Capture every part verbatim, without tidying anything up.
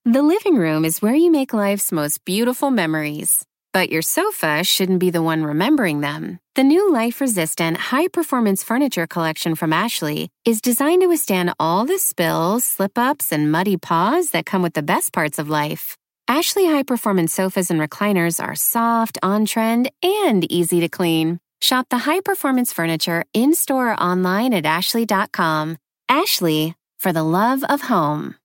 The living room is where you make life's most beautiful memories. But your sofa shouldn't be the one remembering them. The new life-resistant, high-performance furniture collection from Ashley is designed to withstand all the spills, slip-ups, and muddy paws that come with the best parts of life. Ashley high-performance sofas and recliners are soft, on-trend, and easy to clean. Shop the high-performance furniture in-store or online at ashley dot com. Ashley, for the love of home.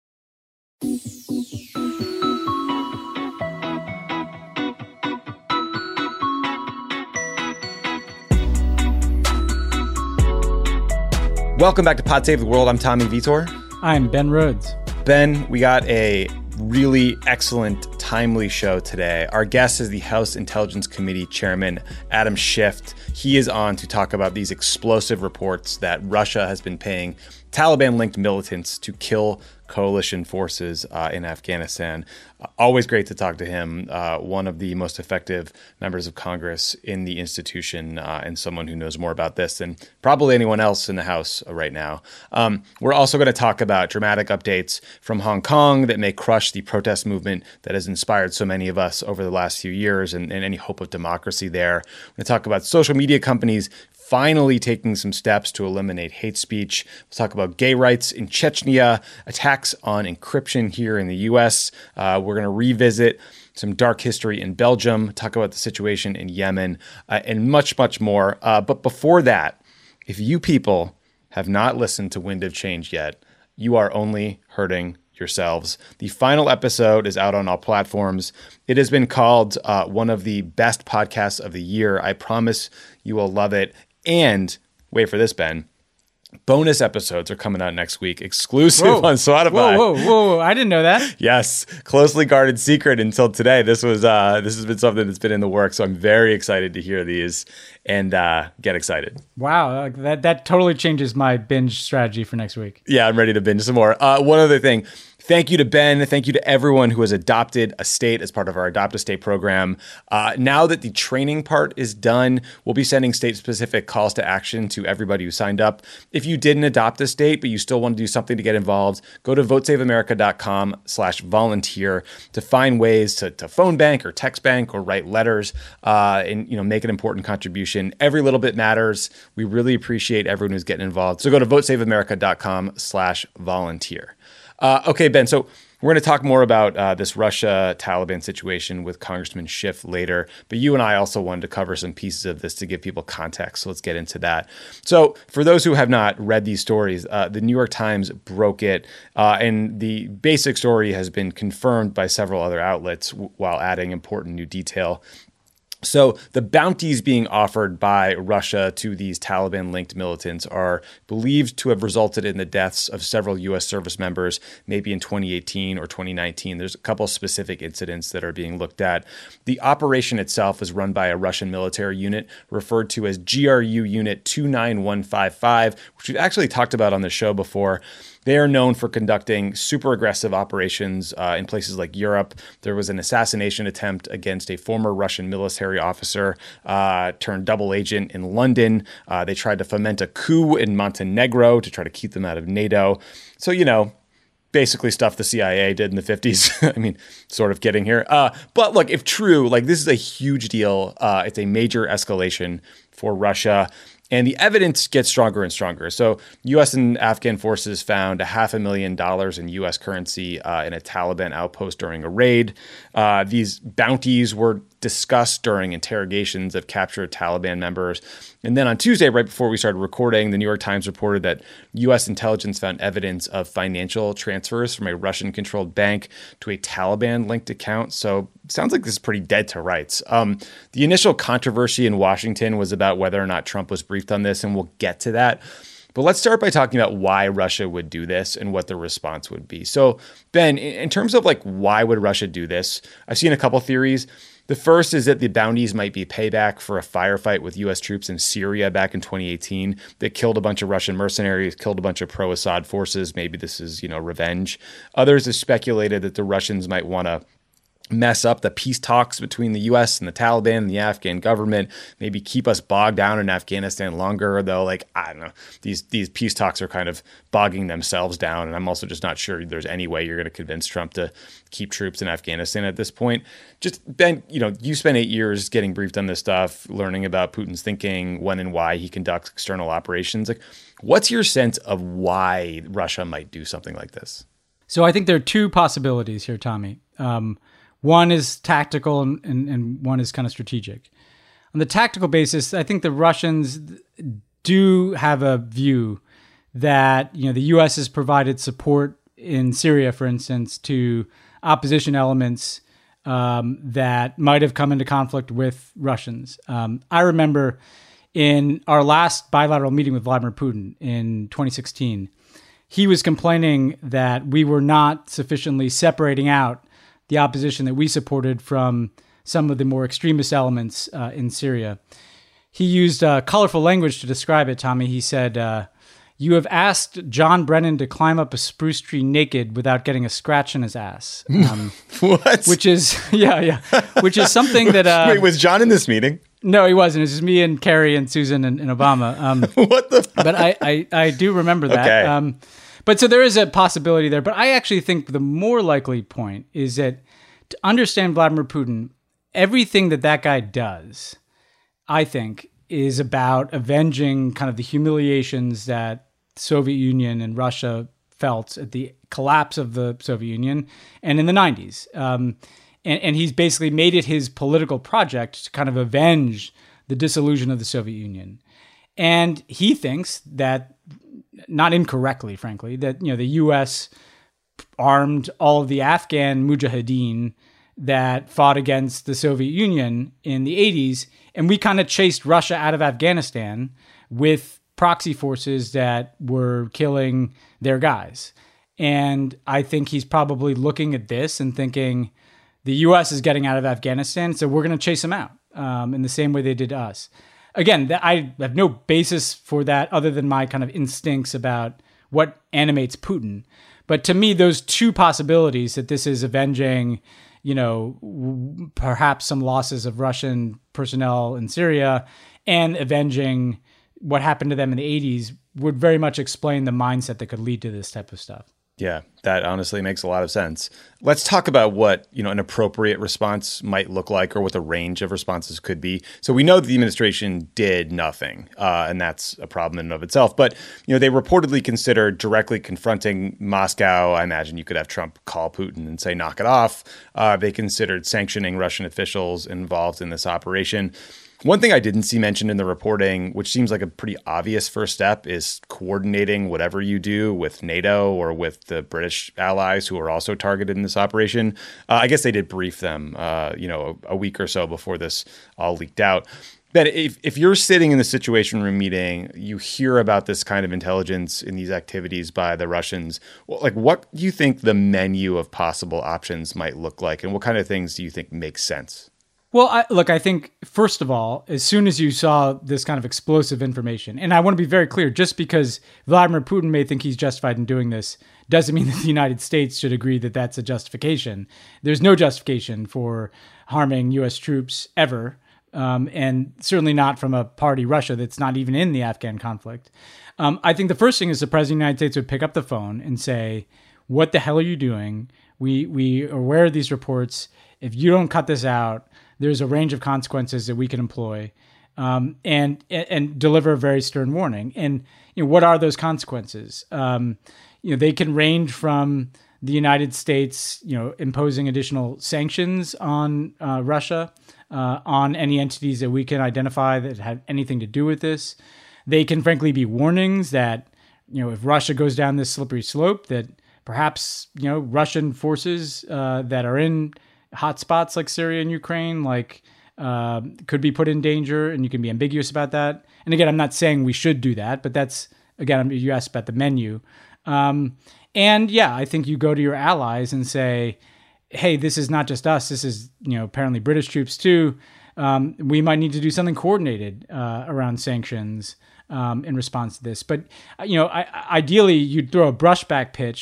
Welcome back to Pod Save the World. I'm Tommy Vitor. I'm Ben Rhodes. Ben, we got a really excellent, timely show today. Our guest is the House Intelligence Committee Chairman, Adam Schiff. He is on to talk about these explosive reports that Russia has been paying Taliban-linked militants to kill coalition forces uh, in Afghanistan. Uh, always great to talk to him, uh, one of the most effective members of Congress in the institution uh, and someone who knows more about this than probably anyone else in the House right now. Um, we're also going to talk about dramatic updates from Hong Kong that may crush the protest movement that has inspired so many of us over the last few years and, and any hope of democracy there. We're going to talk about social media companies finally taking some steps to eliminate hate speech. We'll talk about gay rights in Chechnya, attacks on encryption here in the U S. Uh, we're going to revisit some dark history in Belgium, talk about the situation in Yemen, uh, and much, much more. Uh, but before that, if you people have not listened to Wind of Change yet, you are only hurting yourselves. The final episode is out on all platforms. It has been called uh, one of the best podcasts of the year. I promise you will love it. And wait for this, Ben. Bonus episodes are coming out next week, exclusive whoa. on Spotify. Whoa, whoa, whoa! I didn't know that. Yes, closely guarded secret until today. This was uh, this has been something that's been in the works, so I'm very excited to hear these and uh, get excited. Wow, that that totally changes my binge strategy for next week. Yeah, I'm ready to binge some more. Uh, one other thing. Thank you to Ben. Thank you to everyone who has adopted a state as part of our Adopt a State program. Uh, now that the training part is done, we'll be sending state-specific calls to action to everybody who signed up. If you didn't adopt a state, but you still want to do something to get involved, go to votesaveamerica.com slash volunteer to find ways to, to phone bank or text bank or write letters uh, and you know make an important contribution. Every little bit matters. We really appreciate everyone who's getting involved. So go to votesaveamerica.com slash volunteer. Uh, okay, Ben, so we're going to talk more about uh, this Russia-Taliban situation with Congressman Schiff later, but you and I also wanted to cover some pieces of this to give people context, so let's get into that. So for those who have not read these stories, uh, the New York Times broke it, uh, and the basic story has been confirmed by several other outlets w- while adding important new detail. So the bounties being offered by Russia to these Taliban-linked militants are believed to have resulted in the deaths of several U S service members, maybe in twenty eighteen or twenty nineteen. There's a couple of specific incidents that are being looked at. The operation itself is run by a Russian military unit referred to as G R U Unit two nine one five five, which we've actually talked about on the show before. They are known for conducting super aggressive operations uh, in places like Europe. There was an assassination attempt against a former Russian military officer uh, turned double agent in London. Uh, they tried to foment a coup in Montenegro to try to keep them out of NATO. So, you know, basically stuff the C I A did in the fifties. I mean, sort of getting here. Uh, but look, if true, like this is a huge deal. Uh, it's a major escalation for Russia. And the evidence gets stronger and stronger. So U S and Afghan forces found a half a million dollars in U S currency uh, in a Taliban outpost during a raid. Uh, these bounties were discussed during interrogations of captured Taliban members. And then on Tuesday, right before we started recording, the New York Times reported that U S intelligence found evidence of financial transfers from a Russian-controlled bank to a Taliban-linked account. So it sounds like this is pretty dead to rights. Um, the initial controversy in Washington was about whether or not Trump was briefed on this, and we'll get to that. But let's start by talking about why Russia would do this and what the response would be. So, Ben, in terms of like why would Russia do this, I've seen a couple theories. The first is that the bounties might be payback for a firefight with U S troops in Syria back in twenty eighteen that killed a bunch of Russian mercenaries, killed a bunch of pro-Assad forces. Maybe this is, you know, revenge. Others have speculated that the Russians might want to mess up the peace talks between the U S and the Taliban and the Afghan government, maybe keep us bogged down in Afghanistan longer, though, like, I don't know, these these peace talks are kind of bogging themselves down. And I'm also just not sure there's any way you're going to convince Trump to keep troops in Afghanistan at this point. Just, Ben, you know, you spent eight years getting briefed on this stuff, learning about Putin's thinking, when and why he conducts external operations. Like, what's your sense of why Russia might do something like this? So I think there are two possibilities here, Tommy. Um, One is tactical and, and, and one is kind of strategic. On the tactical basis, I think the Russians do have a view that, you know, the U S has provided support in Syria, for instance, to opposition elements um, that might have come into conflict with Russians. Um, I remember in our last bilateral meeting with Vladimir Putin in twenty sixteen, he was complaining that we were not sufficiently separating out the opposition that we supported from some of the more extremist elements uh, in Syria. He used uh, colorful language to describe it, Tommy. He said, uh, "You have asked John Brennan to climb up a spruce tree naked without getting a scratch in his ass." Um, what? Which is, yeah, yeah. Which is something that... Uh, Wait, was John in this meeting? No, he wasn't. It was just me and Kerry and Susan and, and Obama. Um, what the fuck? But I, I, I do remember that. Okay. Um, But so there is a possibility there. But I actually think the more likely point is that to understand Vladimir Putin, everything that that guy does, I think, is about avenging kind of the humiliations that the Soviet Union and Russia felt at the collapse of the Soviet Union and in the nineties. Um, and, and he's basically made it his political project to kind of avenge the dissolution of the Soviet Union. And he thinks that, not incorrectly, frankly, that, you know, the U S armed all of the Afghan mujahideen that fought against the Soviet Union in the eighties, and we kind of chased Russia out of Afghanistan with proxy forces that were killing their guys. And I think he's probably looking at this and thinking the U S is getting out of Afghanistan, so we're going to chase them out um, in the same way they did to us. Again, that, I have no basis for that other than my kind of instincts about what animates Putin. But to me, those two possibilities, that this is avenging, you know, w- perhaps some losses of Russian personnel in Syria and avenging what happened to them in the eighties, would very much explain the mindset that could lead to this type of stuff. Yeah, that honestly makes a lot of sense. Let's talk about what, you know, an appropriate response might look like, or what the range of responses could be. So we know that the administration did nothing, uh, and that's a problem in and of itself. But, you know, they reportedly considered directly confronting Moscow. I imagine you could have Trump call Putin and say, knock it off. Uh, they considered sanctioning Russian officials involved in this operation. One thing I didn't see mentioned in the reporting, which seems like a pretty obvious first step, is coordinating whatever you do with NATO or with the British allies who are also targeted in this operation. Uh, I guess they did brief them, uh, you know, a, a week or so before this all leaked out. Ben, if, if you're sitting in the Situation Room meeting, you hear about this kind of intelligence in these activities by the Russians, well, like, what do you think the menu of possible options might look like? And what kind of things do you think make sense? Well, I, look, I think, first of all, as soon as you saw this kind of explosive information, and I want to be very clear, just because Vladimir Putin may think he's justified in doing this, doesn't mean that the United States should agree that that's a justification. There's no justification for harming U S troops ever, um, and certainly not from a party, Russia, that's not even in the Afghan conflict. Um, I think the first thing is the President of the United States would pick up the phone and say, what the hell are you doing? We, we are aware of these reports. If you don't cut this out, there's a range of consequences that we can employ, um, and, and and deliver a very stern warning. And you know, what are those consequences? Um, you know, they can range from the United States, you know, imposing additional sanctions on uh, Russia, uh, on any entities that we can identify that have anything to do with this. They can, frankly, be warnings that, you know, if Russia goes down this slippery slope, that perhaps, you know, Russian forces uh, that are in hotspots like Syria and Ukraine, like uh, could be put in danger, and you can be ambiguous about that. And again, I'm not saying we should do that, but that's, again, you asked about the menu. Um, and yeah, I think you go to your allies and say, hey, this is not just us. This is, you know, apparently British troops too. Um, we might need to do something coordinated uh, around sanctions um, in response to this. But, you know, I, ideally you'd throw a brushback pitch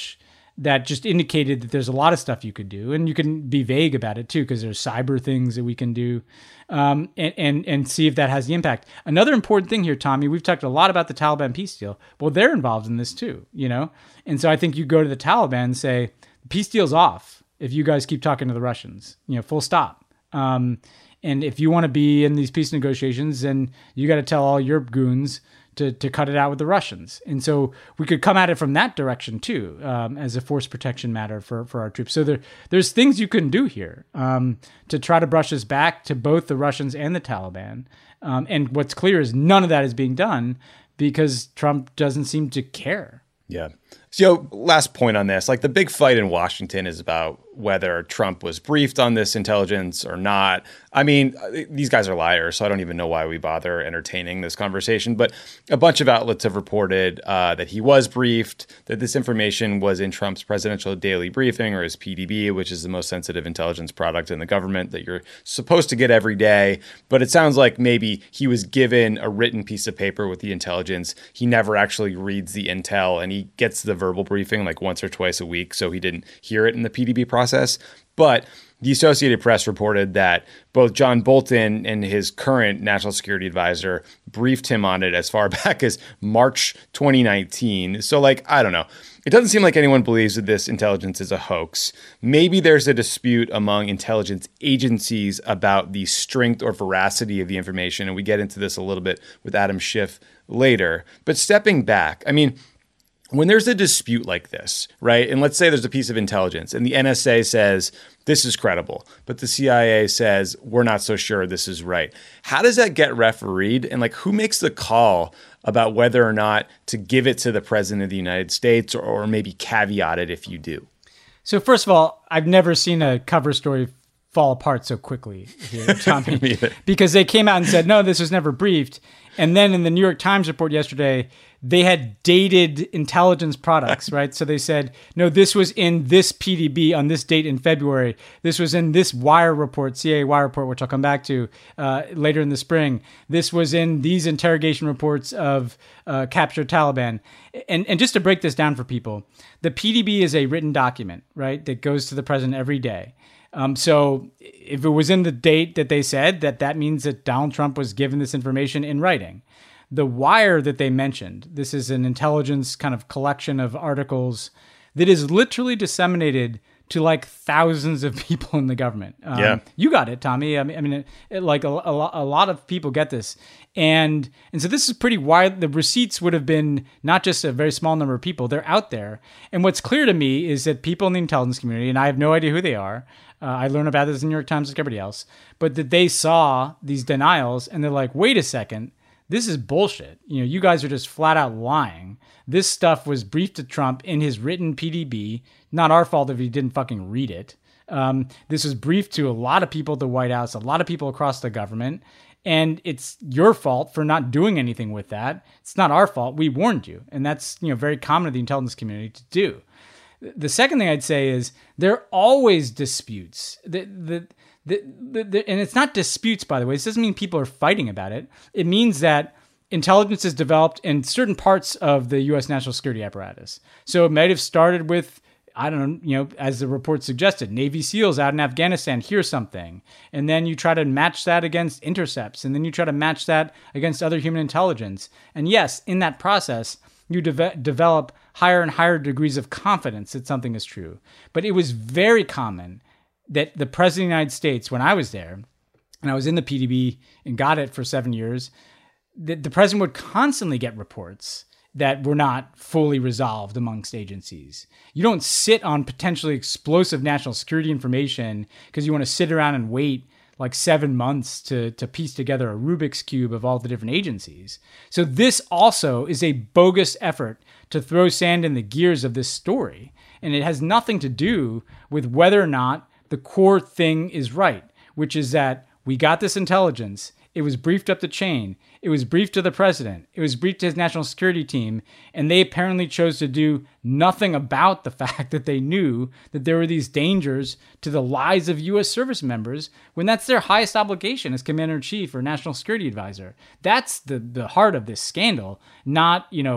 that just indicated that there's a lot of stuff you could do, and you can be vague about it too, because there's cyber things that we can do, um, and, and and see if that has the impact. Another important thing here, Tommy, we've talked a lot about the Taliban peace deal. Well, they're involved in this too, you know? And so I think you go to the Taliban and say, peace deal's off if you guys keep talking to the Russians, you know, full stop. Um, and if you want to be in these peace negotiations, then you got to tell all your goons to to cut it out with the Russians. And so we could come at it from that direction too, um, as a force protection matter for, for our troops. So there there's things you can do here um, to try to brush us back to both the Russians and the Taliban. Um, and what's clear is none of that is being done because Trump doesn't seem to care. Yeah. So last point on this, like the big fight in Washington is about whether Trump was briefed on this intelligence or not. I mean, these guys are liars, so I don't even know why we bother entertaining this conversation. But a bunch of outlets have reported uh, that he was briefed, that this information was in Trump's presidential daily briefing, or his P D B, which is the most sensitive intelligence product in the government that you're supposed to get every day. But it sounds like maybe he was given a written piece of paper with the intelligence. He never actually reads the intel, and he gets the verbal briefing like once or twice a week, so he didn't hear it in the P D B process. But the Associated Press reported that both John Bolton and his current national security advisor briefed him on it as far back as March twenty nineteen. So, like, I don't know. It doesn't seem like anyone believes that this intelligence is a hoax. Maybe there's a dispute among intelligence agencies about the strength or veracity of the information, and we get into this a little bit with Adam Schiff later. But stepping back, I mean, when there's a dispute like this, right, and let's say there's a piece of intelligence and the N S A says this is credible, but the C I A says we're not so sure this is right. How does that get refereed? And like, who makes the call about whether or not to give it to the president of the United States, or, or maybe caveat it if you do? So first of all, I've never seen a cover story fall apart so quickly here, Tommy, because they came out and said, no, this was never briefed. And then in the New York Times report yesterday, they had dated intelligence products, right? So they said, no, this was in this P D B on this date in February. This was in this Wire report, C I A Wire report, which I'll come back to uh, later in the spring. This was in these interrogation reports of uh, captured Taliban. And, and just to break this down for people, the P D B is a written document, right, that goes to the president every day. Um, so if it was in the date that they said, that that means that Donald Trump was given this information in writing. The Wire that they mentioned, this is an intelligence kind of collection of articles that is literally disseminated to like thousands of people in the government. Um, yeah. You got it, Tommy. I mean, I mean, it, it, like a, a, lot, a lot of people get this. And and so this is pretty wide. The receipts would have been not just a very small number of people. They're out there. And what's clear to me is that people in the intelligence community, and I have no idea who they are, uh, I learned about this in the New York Times like everybody else, but that they saw these denials and they're like, wait a second, this is bullshit. You know, you guys are just flat out lying. This stuff was briefed to Trump in his written P D B. Not our fault if he didn't fucking read it. Um, this was briefed to a lot of people at the White House, a lot of people across the government. And it's your fault for not doing anything with that. It's not our fault. We warned you. And that's, you know, very common to the intelligence community to do. The second thing I'd say is there are always disputes. The, the, the, the, the, and it's not disputes, by the way. This doesn't mean people are fighting about it. It means that intelligence is developed in certain parts of the U S national security apparatus. So it might have started with, I don't know, you know, as the report suggested, Navy SEALs out in Afghanistan hear something. And then you try to match that against intercepts. And then you try to match that against other human intelligence. And yes, in that process, you de- develop higher and higher degrees of confidence that something is true. But it was very common that the president of the United States, when I was there, and I was in the P D B and got it for seven years, that the president would constantly get reports that were not fully resolved amongst agencies. You don't sit on potentially explosive national security information because you want to sit around and wait like seven months to, to piece together a Rubik's Cube of all the different agencies. So this also is a bogus effort to throw sand in the gears of this story. And it has nothing to do with whether or not the core thing is right, which is that we got this intelligence. It was briefed up the chain. It was briefed to the president. It was briefed to his national security team. And they apparently chose to do nothing about the fact that they knew that there were these dangers to the lives of U S service members when that's their highest obligation as commander-in-chief or national security advisor. That's the, the heart of this scandal, not, you know,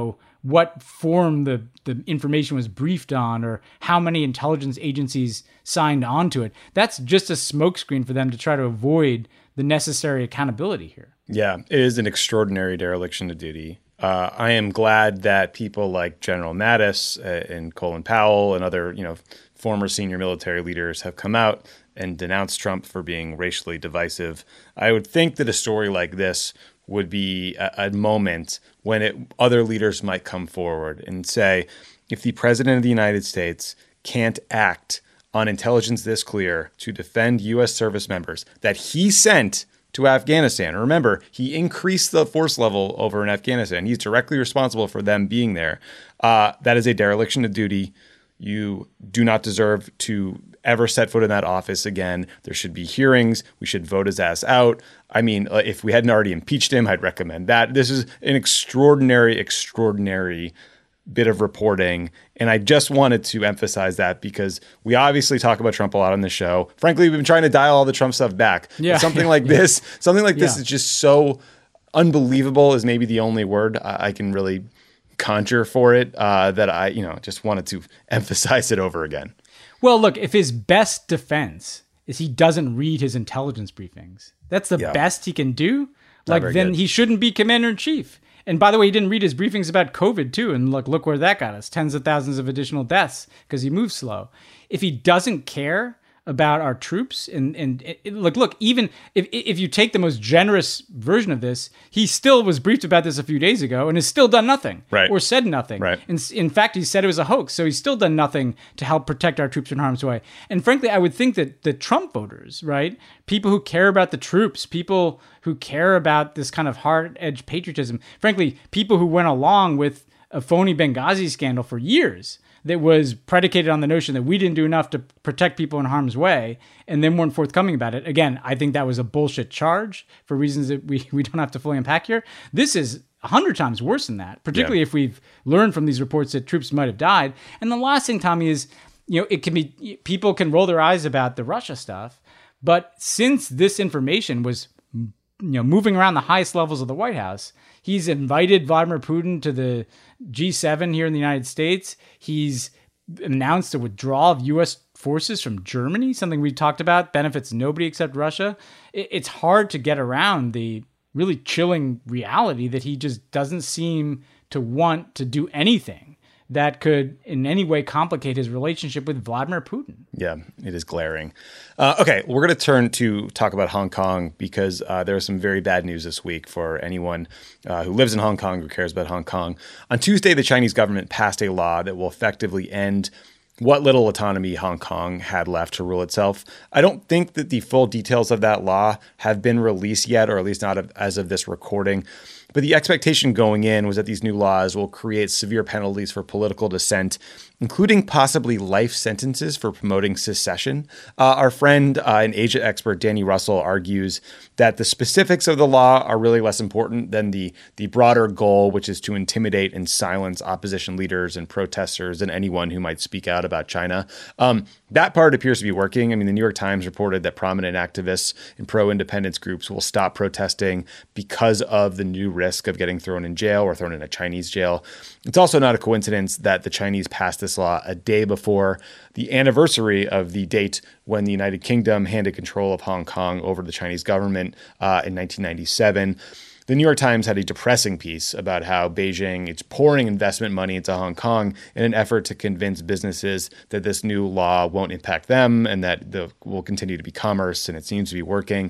what form the, the information was briefed on or how many intelligence agencies signed onto it. That's just a smokescreen for them to try to avoid the necessary accountability here. Yeah, it is an extraordinary dereliction of duty. Uh, I am glad that people like General Mattis uh, and Colin Powell and other, you know, former senior military leaders have come out and denounced Trump for being racially divisive. I would think that a story like this would be a, a moment when it, other leaders might come forward and say, if the president of the United States can't act on intelligence this clear to defend U S service members that he sent to Afghanistan. Remember, he increased the force level over in Afghanistan. He's directly responsible for them being there. Uh, that is a dereliction of duty. You do not deserve to ever set foot in that office again. There should be hearings. We should vote his ass out. I mean, if we hadn't already impeached him, I'd recommend that. This is an extraordinary, extraordinary bit of reporting. And I just wanted to emphasize that because we obviously talk about Trump a lot on the show. Frankly, we've been trying to dial all the Trump stuff back. Yeah. But something like yeah. this, something like this yeah. is just so unbelievable is maybe the only word I, I can really conjure for it, uh, that I, you know, just wanted to emphasize it over again. Well, look, if his best defense is he doesn't read his intelligence briefings, that's the yeah. best he can do. Not like, then good. He shouldn't be commander in chief. And by the way, he didn't read his briefings about COVID too. And look, look where that got us. Tens of thousands of additional deaths because he moved slow. If he doesn't care about our troops and, and it, look, look, even if if you take the most generous version of this, he still was briefed about this a few days ago and has still done nothing right. or said nothing. Right. In, in fact, he said it was a hoax. So he's still done nothing to help protect our troops from harm's way. And frankly, I would think that the Trump voters, right, people who care about the troops, people who care about this kind of hard-edged patriotism, frankly, people who went along with a phony Benghazi scandal for years that was predicated on the notion that we didn't do enough to protect people in harm's way and then weren't forthcoming about it. Again, I think that was a bullshit charge for reasons that we, we don't have to fully unpack here. This is a hundred times worse than that, particularly yeah. if we've learned from these reports that troops might have died. And the last thing, Tommy, is, you know, it can be, people can roll their eyes about the Russia stuff, but since this information was, you know, moving around the highest levels of the White House, he's invited Vladimir Putin to the G seven here in the United States. He's announced a withdrawal of U S forces from Germany, something we talked about, benefits nobody except Russia. It's hard to get around the really chilling reality that he just doesn't seem to want to do anything that could in any way complicate his relationship with Vladimir Putin. Yeah, it is glaring. Uh, okay, we're going to turn to talk about Hong Kong because uh, there was some very bad news this week for anyone uh, who lives in Hong Kong, who cares about Hong Kong. On Tuesday, the Chinese government passed a law that will effectively end what little autonomy Hong Kong had left to rule itself. I don't think that the full details of that law have been released yet, or at least not as of this recording. But the expectation going in was that these new laws will create severe penalties for political dissent, including possibly life sentences for promoting secession. Uh, our friend uh, and Asia expert Danny Russell argues that the specifics of the law are really less important than the, the broader goal, which is to intimidate and silence opposition leaders and protesters and anyone who might speak out about China. Um, that part appears to be working. I mean, the New York Times reported that prominent activists and pro-independence groups will stop protesting because of the new risk of getting thrown in jail or thrown in a Chinese jail. It's also not a coincidence that the Chinese passed this law a day before the anniversary of the date when the United Kingdom handed control of Hong Kong over to the Chinese government uh, in nineteen ninety-seven. The New York Times had a depressing piece about how Beijing is pouring investment money into Hong Kong in an effort to convince businesses that this new law won't impact them and that there will continue to be commerce, and it seems to be working.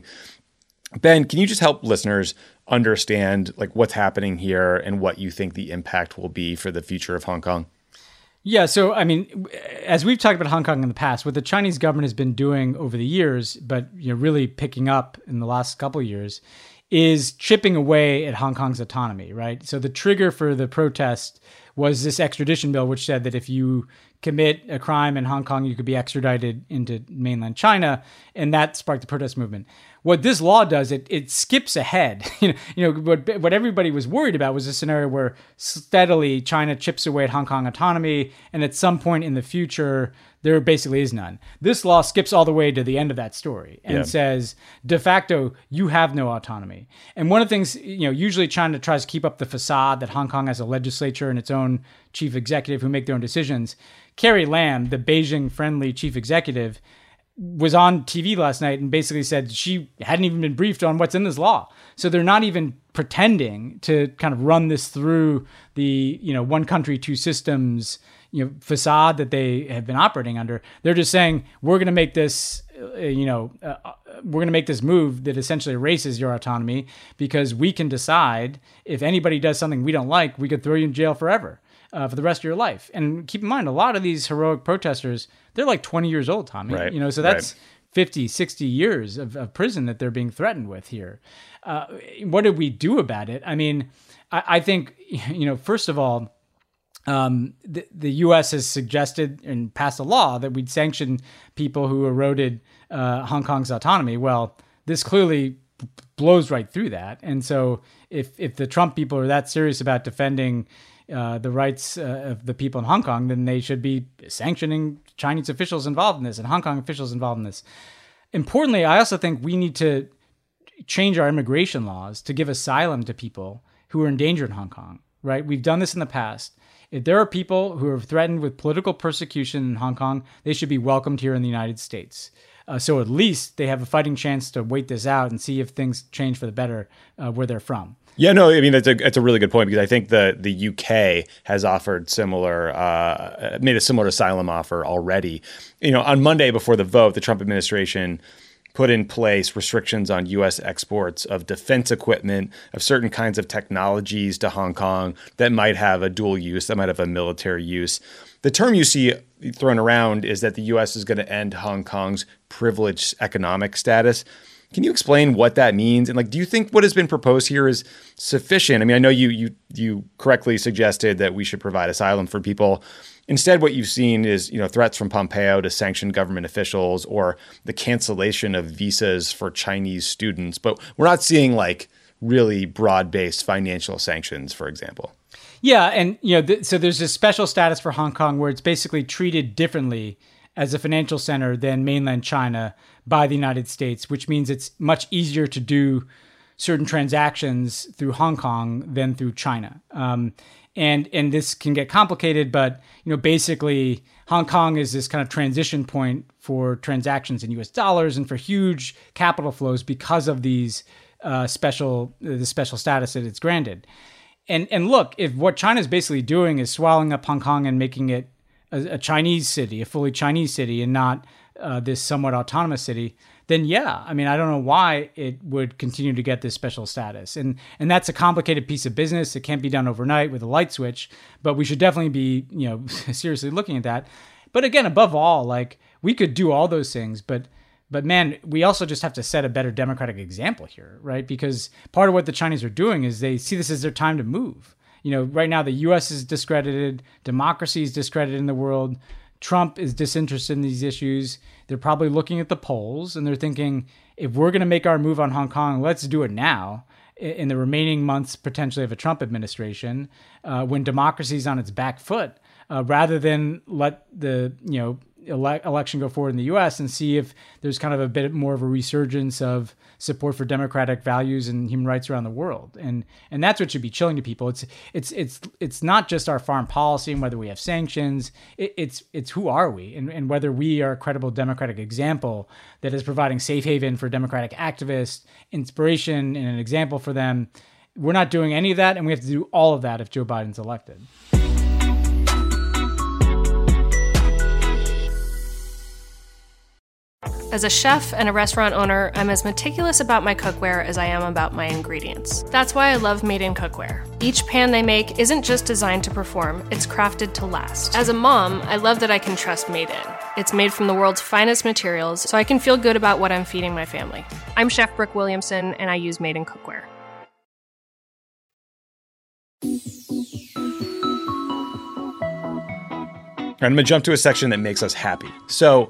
Ben, can you just help listeners understand like what's happening here and what you think the impact will be for the future of Hong Kong? Yeah, so I mean, as we've talked about Hong Kong in the past, what the Chinese government has been doing over the years, but you know, really picking up in the last couple of years, is chipping away at Hong Kong's autonomy, right? So the trigger for the protest was this extradition bill, which said that if you commit a crime in Hong Kong, you could be extradited into mainland China, and that sparked the protest movement. What this law does, it it skips ahead. you know, you know what what everybody was worried about was a scenario where steadily China chips away at Hong Kong autonomy, and at some point in the future, there basically is none. This law skips all the way to the end of that story and yeah. says, de facto, you have no autonomy. And one of the things, you know, usually China tries to keep up the facade that Hong Kong has a legislature and its own chief executive who make their own decisions. Carrie Lam, the Beijing-friendly chief executive, was on T V last night and basically said she hadn't even been briefed on what's in this law. So they're not even pretending to kind of run this through the, you know, one country, two systems, you know, facade that they have been operating under. They're just saying, we're going to make this, uh, you know, uh, we're going to make this move that essentially erases your autonomy because we can decide if anybody does something we don't like, we could throw you in jail forever. Uh, for the rest of your life. And keep in mind, a lot of these heroic protesters, they're like twenty years old, Tommy. Right. You know, so that's right. fifty, sixty years of, of prison that they're being threatened with here. Uh, what did we do about it? I mean, I, I think, you know, first of all, um, the, the U S has suggested and passed a law that we'd sanction people who eroded uh, Hong Kong's autonomy. Well, this clearly blows right through that. And so if if the Trump people are that serious about defending Uh, the rights uh, of the people in Hong Kong, then they should be sanctioning Chinese officials involved in this and Hong Kong officials involved in this. Importantly, I also think we need to change our immigration laws to give asylum to people who are in danger in Hong Kong, right? We've done this in the past. If there are people who are threatened with political persecution in Hong Kong, they should be welcomed here in the United States. Uh, so at least they have a fighting chance to wait this out and see if things change for the better uh, where they're from. Yeah, no, I mean, that's a, that's a really good point because I think the, the U K has offered similar, uh, made a similar asylum offer already. You know, on Monday before the vote, the Trump administration put in place restrictions on U S exports of defense equipment, of certain kinds of technologies to Hong Kong that might have a dual use, that might have a military use. The term you see thrown around is that the U S is going to end Hong Kong's privileged economic status. Can you explain what that means? And like, do you think what has been proposed here is sufficient? I mean, I know you you you correctly suggested that we should provide asylum for people. Instead, what you've seen is, you know, threats from Pompeo to sanction government officials or the cancellation of visas for Chinese students. But we're not seeing like really broad-based financial sanctions, for example. Yeah, and you know, th- so there's this special status for Hong Kong where it's basically treated differently as a financial center than mainland China by the United States, which means it's much easier to do certain transactions through Hong Kong than through China. Um, and and this can get complicated, but you know, basically Hong Kong is this kind of transition point for transactions in U S dollars and for huge capital flows because of these uh, special the special status that it's granted. And and look, if what China is basically doing is swallowing up Hong Kong and making it a, a Chinese city, a fully Chinese city, and not uh, this somewhat autonomous city, then yeah, I mean, I don't know why it would continue to get this special status. And and that's a complicated piece of business. It can't be done overnight with a light switch, but we should definitely be, you know, seriously looking at that. But again, above all, like, we could do all those things, but But man, we also just have to set a better democratic example here, right? Because part of what the Chinese are doing is they see this as their time to move. You know, right now the U S is discredited, democracy is discredited in the world, Trump is disinterested in these issues. They're probably looking at the polls and they're thinking, if we're going to make our move on Hong Kong, let's do it now in the remaining months potentially of a Trump administration, uh, when democracy is on its back foot, uh, rather than let the, you know, ele- election go forward in the U S and see if there's kind of a bit more of a resurgence of support for democratic values and human rights around the world. And and that's what should be chilling to people. It's it's it's it's not just our foreign policy and whether we have sanctions. It, it's it's who are we and, and whether we are a credible democratic example that is providing safe haven for democratic activists, inspiration and an example for them. We're not doing any of that, and we have to do all of that if Joe Biden's elected. As a chef and a restaurant owner, I'm as meticulous about my cookware as I am about my ingredients. That's why I love Made in Cookware. Each pan they make isn't just designed to perform, it's crafted to last. As a mom, I love that I can trust Made in. It's made from the world's finest materials, so I can feel good about what I'm feeding my family. I'm Chef Brooke Williamson, and I use Made in Cookware. I'm going to jump to a section that makes us happy. So,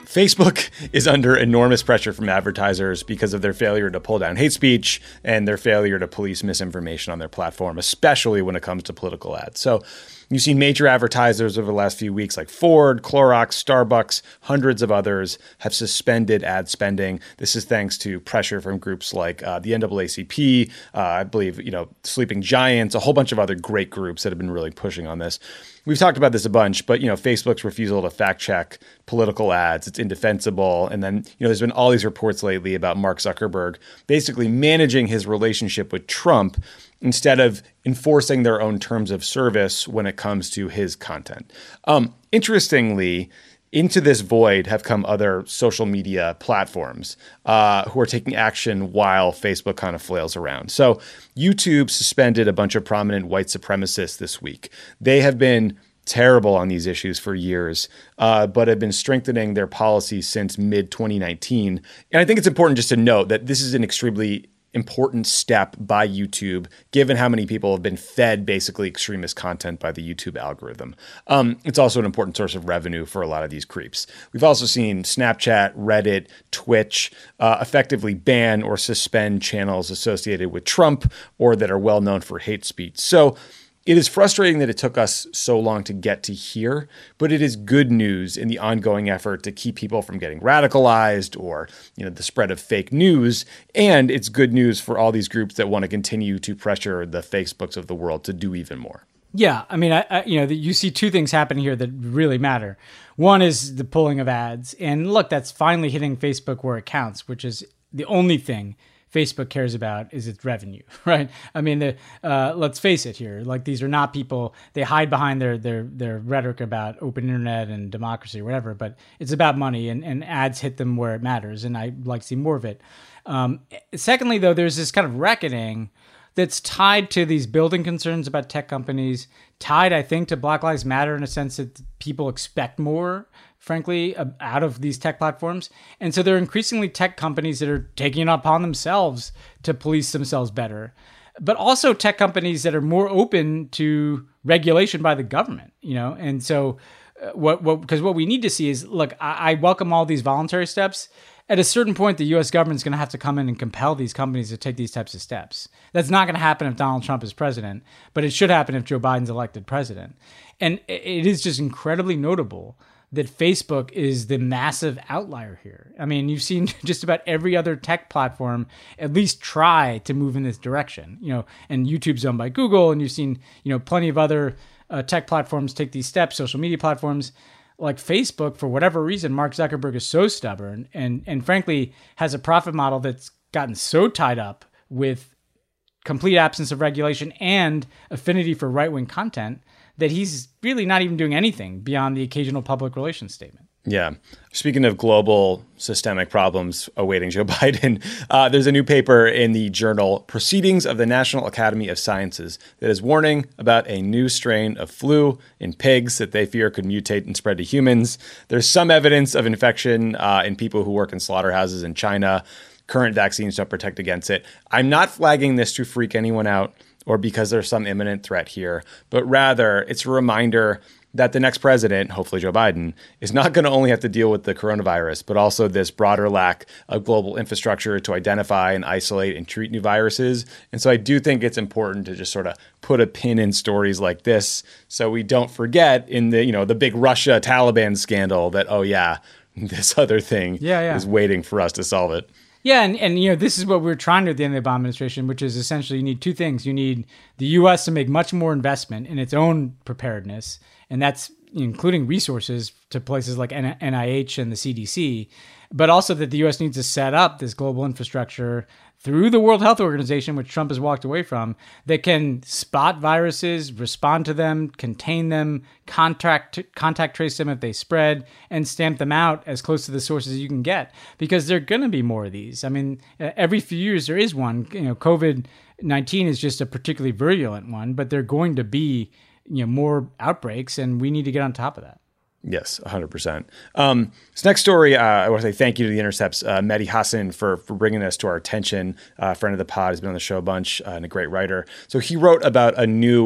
Facebook is under enormous pressure from advertisers because of their failure to pull down hate speech and their failure to police misinformation on their platform, especially when it comes to political ads. So you've seen major advertisers over the last few weeks like Ford, Clorox, Starbucks, hundreds of others have suspended ad spending. This is thanks to pressure from groups like uh, the N double A C P, uh, I believe, you know, Sleeping Giants, a whole bunch of other great groups that have been really pushing on this. We've talked about this a bunch, but, you know, Facebook's refusal to fact check political ads, it's indefensible. And then, you know, there's been all these reports lately about Mark Zuckerberg basically managing his relationship with Trump instead of enforcing their own terms of service when it comes to his content. Um, interestingly, into this void have come other social media platforms uh, who are taking action while Facebook kind of flails around. So YouTube suspended a bunch of prominent white supremacists this week. They have been terrible on these issues for years, uh, but have been strengthening their policies since mid twenty nineteen. And I think it's important just to note that this is an extremely important step by YouTube, given how many people have been fed basically extremist content by the YouTube algorithm. Um, it's also an important source of revenue for a lot of these creeps. We've also seen Snapchat, Reddit, Twitch uh, effectively ban or suspend channels associated with Trump or that are well known for hate speech. So it is frustrating that it took us so long to get to here, but it is good news in the ongoing effort to keep people from getting radicalized or, you know, the spread of fake news. And it's good news for all these groups that want to continue to pressure the Facebooks of the world to do even more. Yeah, I mean, I, I, you know, you see two things happening here that really matter. One is the pulling of ads, and look, that's finally hitting Facebook where it counts, which is the only thing Facebook cares about is its revenue, right? I mean, the, uh, let's face it here. Like, these are not people, they hide behind their their their rhetoric about open internet and democracy or whatever, but it's about money, and, and ads hit them where it matters, and I'd like to see more of it. Um, secondly, though, there's this kind of reckoning that's tied to these building concerns about tech companies, tied, I think, to Black Lives Matter in a sense that people expect more, frankly, out of these tech platforms. And so there are increasingly tech companies that are taking it upon themselves to police themselves better, but also tech companies that are more open to regulation by the government, you know? And so uh, what, what, because what we need to see is, look, I, I welcome all these voluntary steps. At a certain point, the U S government is going to have to come in and compel these companies to take these types of steps. That's not going to happen if Donald Trump is president, but it should happen if Joe Biden's elected president. And it is just incredibly notable that Facebook is the massive outlier here. I mean, you've seen just about every other tech platform at least try to move in this direction, you know, and YouTube's owned by Google, and you've seen, you know, plenty of other uh, tech platforms take these steps, social media platforms. Like Facebook, for whatever reason, Mark Zuckerberg is so stubborn and, and frankly has a profit model that's gotten so tied up with complete absence of regulation and affinity for right-wing content that he's really not even doing anything beyond the occasional public relations statement. Yeah. Speaking of global systemic problems awaiting Joe Biden, uh, there's a new paper in the journal Proceedings of the National Academy of Sciences that is warning about a new strain of flu in pigs that they fear could mutate and spread to humans. There's some evidence of infection uh, in people who work in slaughterhouses in China. Current vaccines don't protect against it. I'm not flagging this to freak anyone out or because there's some imminent threat here, but rather it's a reminder that the next president, hopefully Joe Biden, is not going to only have to deal with the coronavirus, but also this broader lack of global infrastructure to identify and isolate and treat new viruses. And so I do think it's important to just sort of put a pin in stories like this so we don't forget in the, you know, the big Russia Taliban scandal that, oh yeah, this other thing yeah, yeah. is waiting for us to solve it. Yeah, and, and you know, this is what we we're trying to do at the end of the Obama administration, which is essentially you need two things. You need the U S to make much more investment in its own preparedness, and that's including resources to places like N I H and the C D C, but also that the U S needs to set up this global infrastructure through the World Health Organization, which Trump has walked away from, that can spot viruses, respond to them, contain them, contact contact trace them if they spread, and stamp them out as close to the sources you can get. Because there are going to be more of these. I mean, every few years there is one. You know, COVID nineteen is just a particularly virulent one, but there are going to be, you know, more outbreaks, and we need to get on top of that. Yes, one hundred percent. Um, this next story, uh, I want to say thank you to The Intercept's uh, Mehdi Hassan for, for bringing this to our attention. Uh, friend of the pod, has been on the show a bunch uh, and a great writer. So he wrote about a new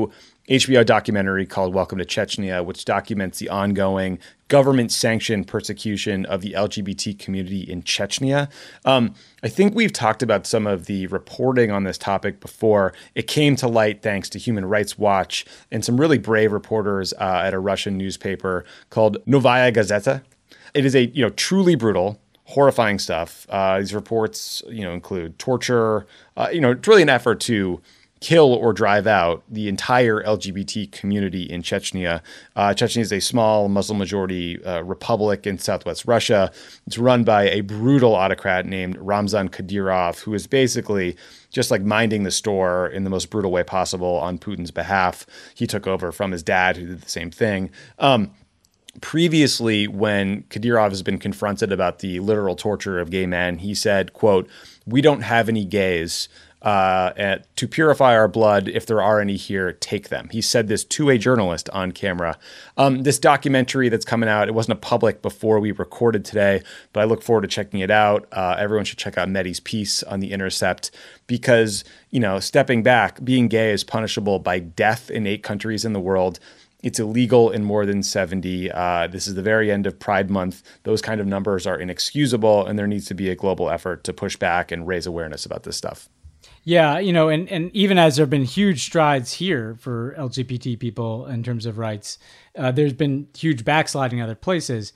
H B O documentary called Welcome to Chechnya, which documents the ongoing government-sanctioned persecution of the L G B T community in Chechnya. Um, I think we've talked about some of the reporting on this topic before. It came to light thanks to Human Rights Watch and some really brave reporters uh, at a Russian newspaper called Novaya Gazeta. It is a, you know, truly brutal, horrifying stuff. Uh, these reports, you know, include torture. Uh, you know, it's really an effort to kill or drive out the entire L G B T community in Chechnya. Uh, Chechnya is a small Muslim-majority uh, republic in southwest Russia. It's run by a brutal autocrat named Ramzan Kadyrov, who is basically just like minding the store in the most brutal way possible on Putin's behalf. He took over from his dad, who did the same thing. Um, Previously, when Kadyrov has been confronted about the literal torture of gay men, he said, quote, "We don't have any gays. Uh, at, to purify our blood, if there are any here, take them." He said this to a journalist on camera. Um, this documentary that's coming out, it wasn't a public before we recorded today, but I look forward to checking it out. Uh, everyone should check out Mehdi's piece on The Intercept because, you know, stepping back, being gay is punishable by death in eight countries in the world. It's illegal in more than seventy. Uh, this is the very end of Pride Month. Those kind of numbers are inexcusable, and there needs to be a global effort to push back and raise awareness about this stuff. Yeah, you know, and, and even as there have been huge strides here for L G B T people in terms of rights, uh, there's been huge backsliding in other places.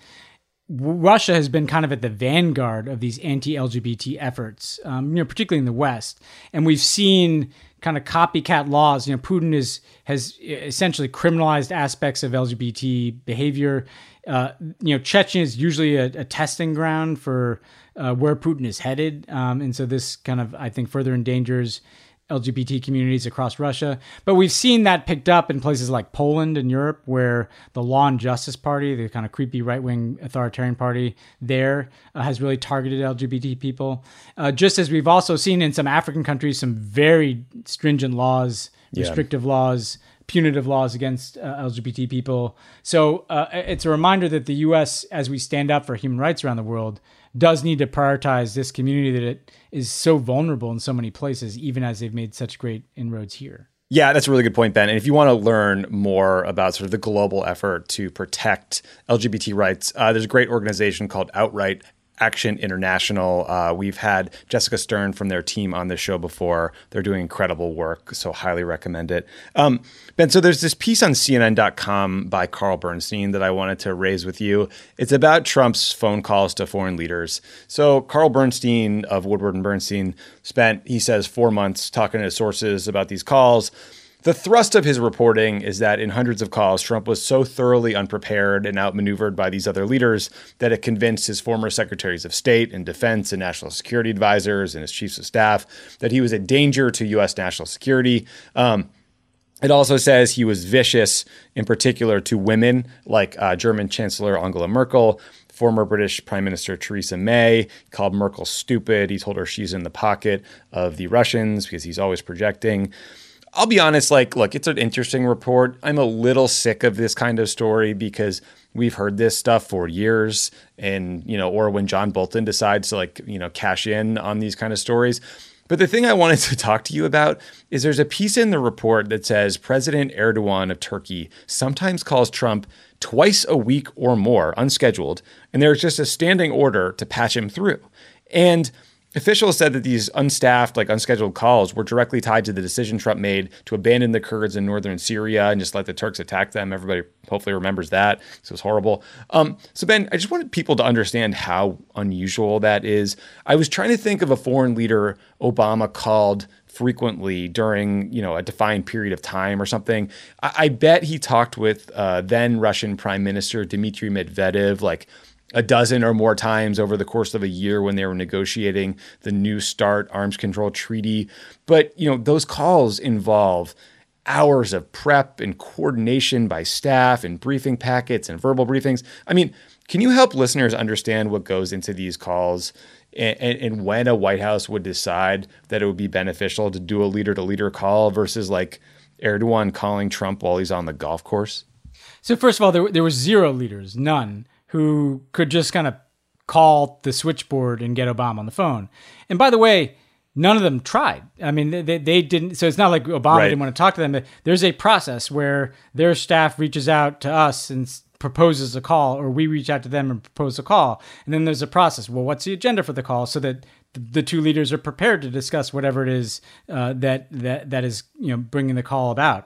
Russia has been kind of at the vanguard of these anti-L G B T efforts, um, you know, particularly in the West. And we've seen kind of copycat laws. You know, Putin is has essentially criminalized aspects of L G B T behavior. Uh, you know, Chechnya is usually a, a testing ground for uh, where Putin is headed. Um, and so this kind of, I think, further endangers L G B T communities across Russia. But we've seen that picked up in places like Poland and Europe, where the Law and Justice Party, the kind of creepy right-wing authoritarian party there, uh, has really targeted L G B T people. Uh, just as we've also seen in some African countries, some very stringent laws, yeah. restrictive laws, punitive laws against uh, L G B T people. So uh, it's a reminder that the U S, as we stand up for human rights around the world, does need to prioritize this community that it is so vulnerable in so many places, even as they've made such great inroads here. Yeah, that's a really good point, Ben. And if you want to learn more about sort of the global effort to protect L G B T rights, uh, there's a great organization called Outright Action International. Uh, we've had Jessica Stern from their team on this show before. They're doing incredible work, so highly recommend it. Um, Ben, so there's this piece on C N N dot com by Carl Bernstein that I wanted to raise with you. It's about Trump's phone calls to foreign leaders. So Carl Bernstein of Woodward and Bernstein spent, he says, four months talking to sources about these calls. The thrust of his reporting is that in hundreds of calls, Trump was so thoroughly unprepared and outmaneuvered by these other leaders that it convinced his former secretaries of state and defense and national security advisors and his chiefs of staff that he was a danger to U S national security. Um, It also says he was vicious, in particular to women like uh, German Chancellor Angela Merkel, former British Prime Minister Theresa May, called Merkel stupid. He told her she's in the pocket of the Russians because he's always projecting. I'll be honest, like, look, it's an interesting report. I'm a little sick of this kind of story because we've heard this stuff for years. And, you know, or when John Bolton decides to, like, you know, cash in on these kind of stories. But the thing I wanted to talk to you about is there's a piece in the report that says President Erdogan of Turkey sometimes calls Trump twice a week or more, unscheduled, and there's just a standing order to patch him through. And officials said that these unstaffed, like unscheduled calls were directly tied to the decision Trump made to abandon the Kurds in northern Syria and just let the Turks attack them. Everybody hopefully remembers that. This was horrible. Um, so, Ben, I just wanted people to understand how unusual that is. I was trying to think of a foreign leader Obama called frequently during, you know, a defined period of time or something. I, I bet he talked with uh, then Russian Prime Minister Dmitry Medvedev, like, a dozen or more times over the course of a year when they were negotiating the New START arms control treaty. But, you know, those calls involve hours of prep and coordination by staff and briefing packets and verbal briefings. I mean, can you help listeners understand what goes into these calls and, and, and when a White House would decide that it would be beneficial to do a leader-to-leader call versus like Erdogan calling Trump while he's on the golf course? So first of all, there, there were zero leaders, none, who could just kind of call the switchboard and get Obama on the phone. And by the way, none of them tried. I mean, they, they didn't. So it's not like Obama Right. didn't want to talk to them. There's a process where their staff reaches out to us and s- proposes a call, or we reach out to them and propose a call. And then there's a process. Well, what's the agenda for the call, so that th- the two leaders are prepared to discuss whatever it is uh, that that that is, you know, bringing the call about.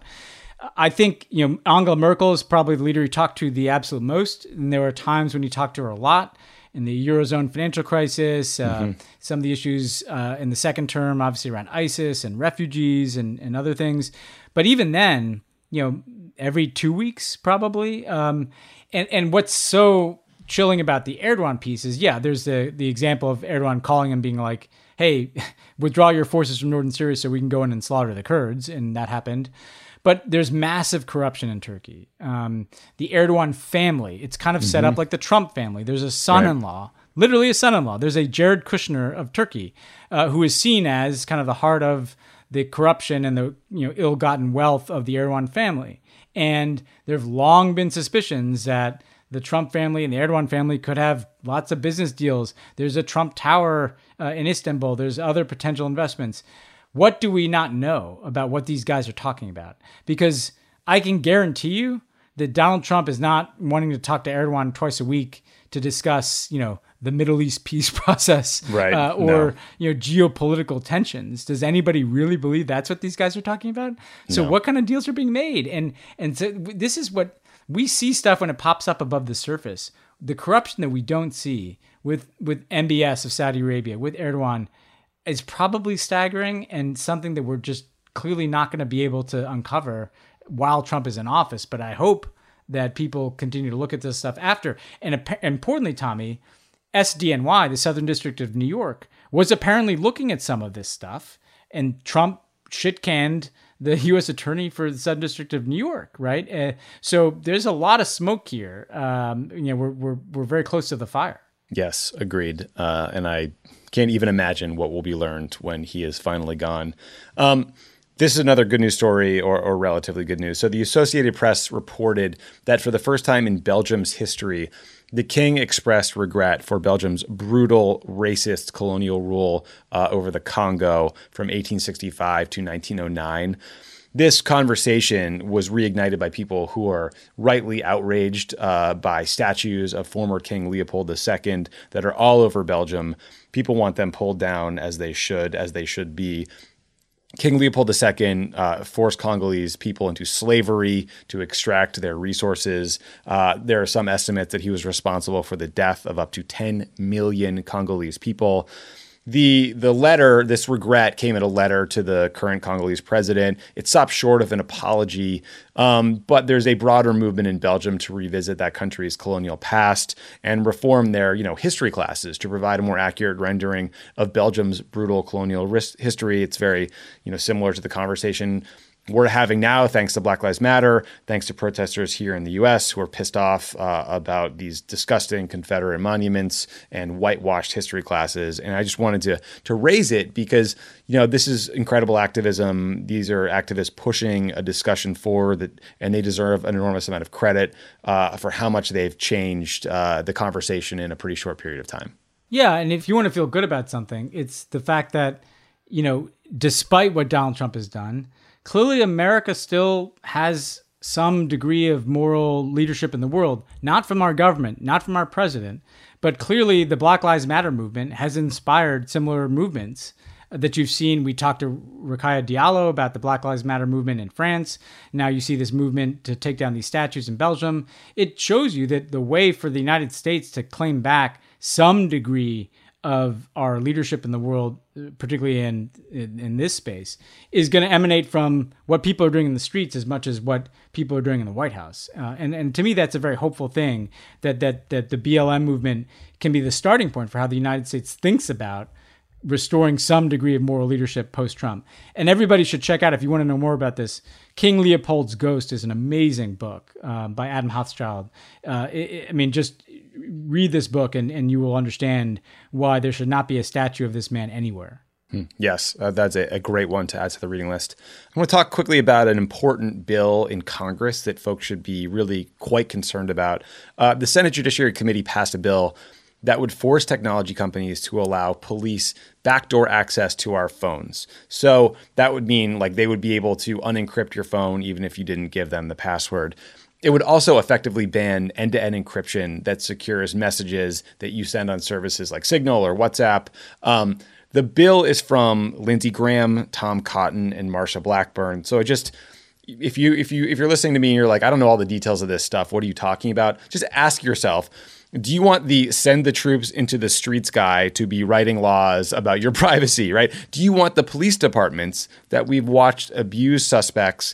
I think, you know, Angela Merkel is probably the leader he talked to the absolute most, and there were times when he talked to her a lot. In the Eurozone financial crisis, uh, mm-hmm. some of the issues uh, in the second term, obviously around ISIS and refugees and, and other things. But even then, you know, every two weeks probably. Um, and, and what's so chilling about the Erdogan piece is, yeah, there's the, the example of Erdogan calling him being like, hey, withdraw your forces from northern Syria so we can go in and slaughter the Kurds. And that happened. But there's massive corruption in Turkey. Um, the Erdogan family, it's kind of mm-hmm. set up like the Trump family. There's a son-in-law, right. literally a son-in-law. There's a Jared Kushner of Turkey, uh, who is seen as kind of the heart of the corruption and the, you know, ill-gotten wealth of the Erdogan family. And there have long been suspicions that the Trump family and the Erdogan family could have lots of business deals. There's a Trump Tower uh, in Istanbul. There's other potential investments. What do we not know about what these guys are talking about? Because I can guarantee you that Donald Trump is not wanting to talk to Erdogan twice a week to discuss, you know, the Middle East peace process, right. uh, or, no. you know, geopolitical tensions. Does anybody really believe that's what these guys are talking about? So no. what kind of deals are being made? And, and so this is what we see, stuff when it pops up above the surface. The corruption that we don't see with, with M B S of Saudi Arabia, with Erdogan, is probably staggering and something that we're just clearly not going to be able to uncover while Trump is in office. But I hope that people continue to look at this stuff after. And ap- importantly, Tommy, S D N Y, the Southern District of New York, was apparently looking at some of this stuff, and Trump shit-canned the U S attorney for the Southern District of New York, right? Uh, so there's a lot of smoke here. Um, you know, we're we're we're very close to the fire. Yes, agreed. Uh, and I can't even imagine what will be learned when he is finally gone. Um, this is another good news story, or, or relatively good news. So the Associated Press reported that for the first time in Belgium's history, the king expressed regret for Belgium's brutal, racist colonial rule uh, over the Congo from eighteen sixty-five to nineteen oh nine. This conversation was reignited by people who are rightly outraged uh, by statues of former King Leopold the Second that are all over Belgium. People want them pulled down, as they should, as they should be. King Leopold the Second uh, forced Congolese people into slavery to extract their resources. Uh, there are some estimates that he was responsible for the death of up to ten million Congolese people. The the letter, this regret, came in a letter to the current Congolese president. It stopped short of an apology, um, but there's a broader movement in Belgium to revisit that country's colonial past and reform their, you know, history classes to provide a more accurate rendering of Belgium's brutal colonial ris- history. It's very, you know, similar to the conversation we're having now, thanks to Black Lives Matter, thanks to protesters here in the U S who are pissed off uh, about these disgusting Confederate monuments and whitewashed history classes. And I just wanted to to raise it because, you know, this is incredible activism. These are activists pushing a discussion forward, that, and they deserve an enormous amount of credit uh, for how much they've changed uh, the conversation in a pretty short period of time. Yeah, and if you want to feel good about something, it's the fact that, you know, despite what Donald Trump has done, clearly America still has some degree of moral leadership in the world, not from our government, not from our president, but clearly the Black Lives Matter movement has inspired similar movements that you've seen. We talked to Rokhaya Diallo about the Black Lives Matter movement in France. Now you see this movement to take down these statues in Belgium. It shows you that the way for the United States to claim back some degree of our leadership in the world, particularly in, in, in this space, is going to emanate from what people are doing in the streets as much as what people are doing in the White House. Uh, and, and to me, that's a very hopeful thing, that, that, that the B L M movement can be the starting point for how the United States thinks about restoring some degree of moral leadership post-Trump. And everybody should check out, if you want to know more about this, King Leopold's Ghost is an amazing book um, by Adam Hochschild. Uh, it, it, I mean, just read this book and, and you will understand why there should not be a statue of this man anywhere. Hmm. Yes, uh, that's a, a great one to add to the reading list. I want to talk quickly about an important bill in Congress that folks should be really quite concerned about. Uh, the Senate Judiciary Committee passed a bill that would force technology companies to allow police backdoor access to our phones. So that would mean like they would be able to unencrypt your phone even if you didn't give them the password. It would also effectively ban end-to-end encryption that secures messages that you send on services like Signal or WhatsApp. Um, the bill is from Lindsey Graham, Tom Cotton, and Marsha Blackburn. So it just, if you if you if you're listening to me and you're like, I don't know all the details of this stuff, what are you talking about? Just ask yourself, do you want the send the troops into the streets guy to be writing laws about your privacy, right? Do you want the police departments that we've watched abuse suspects,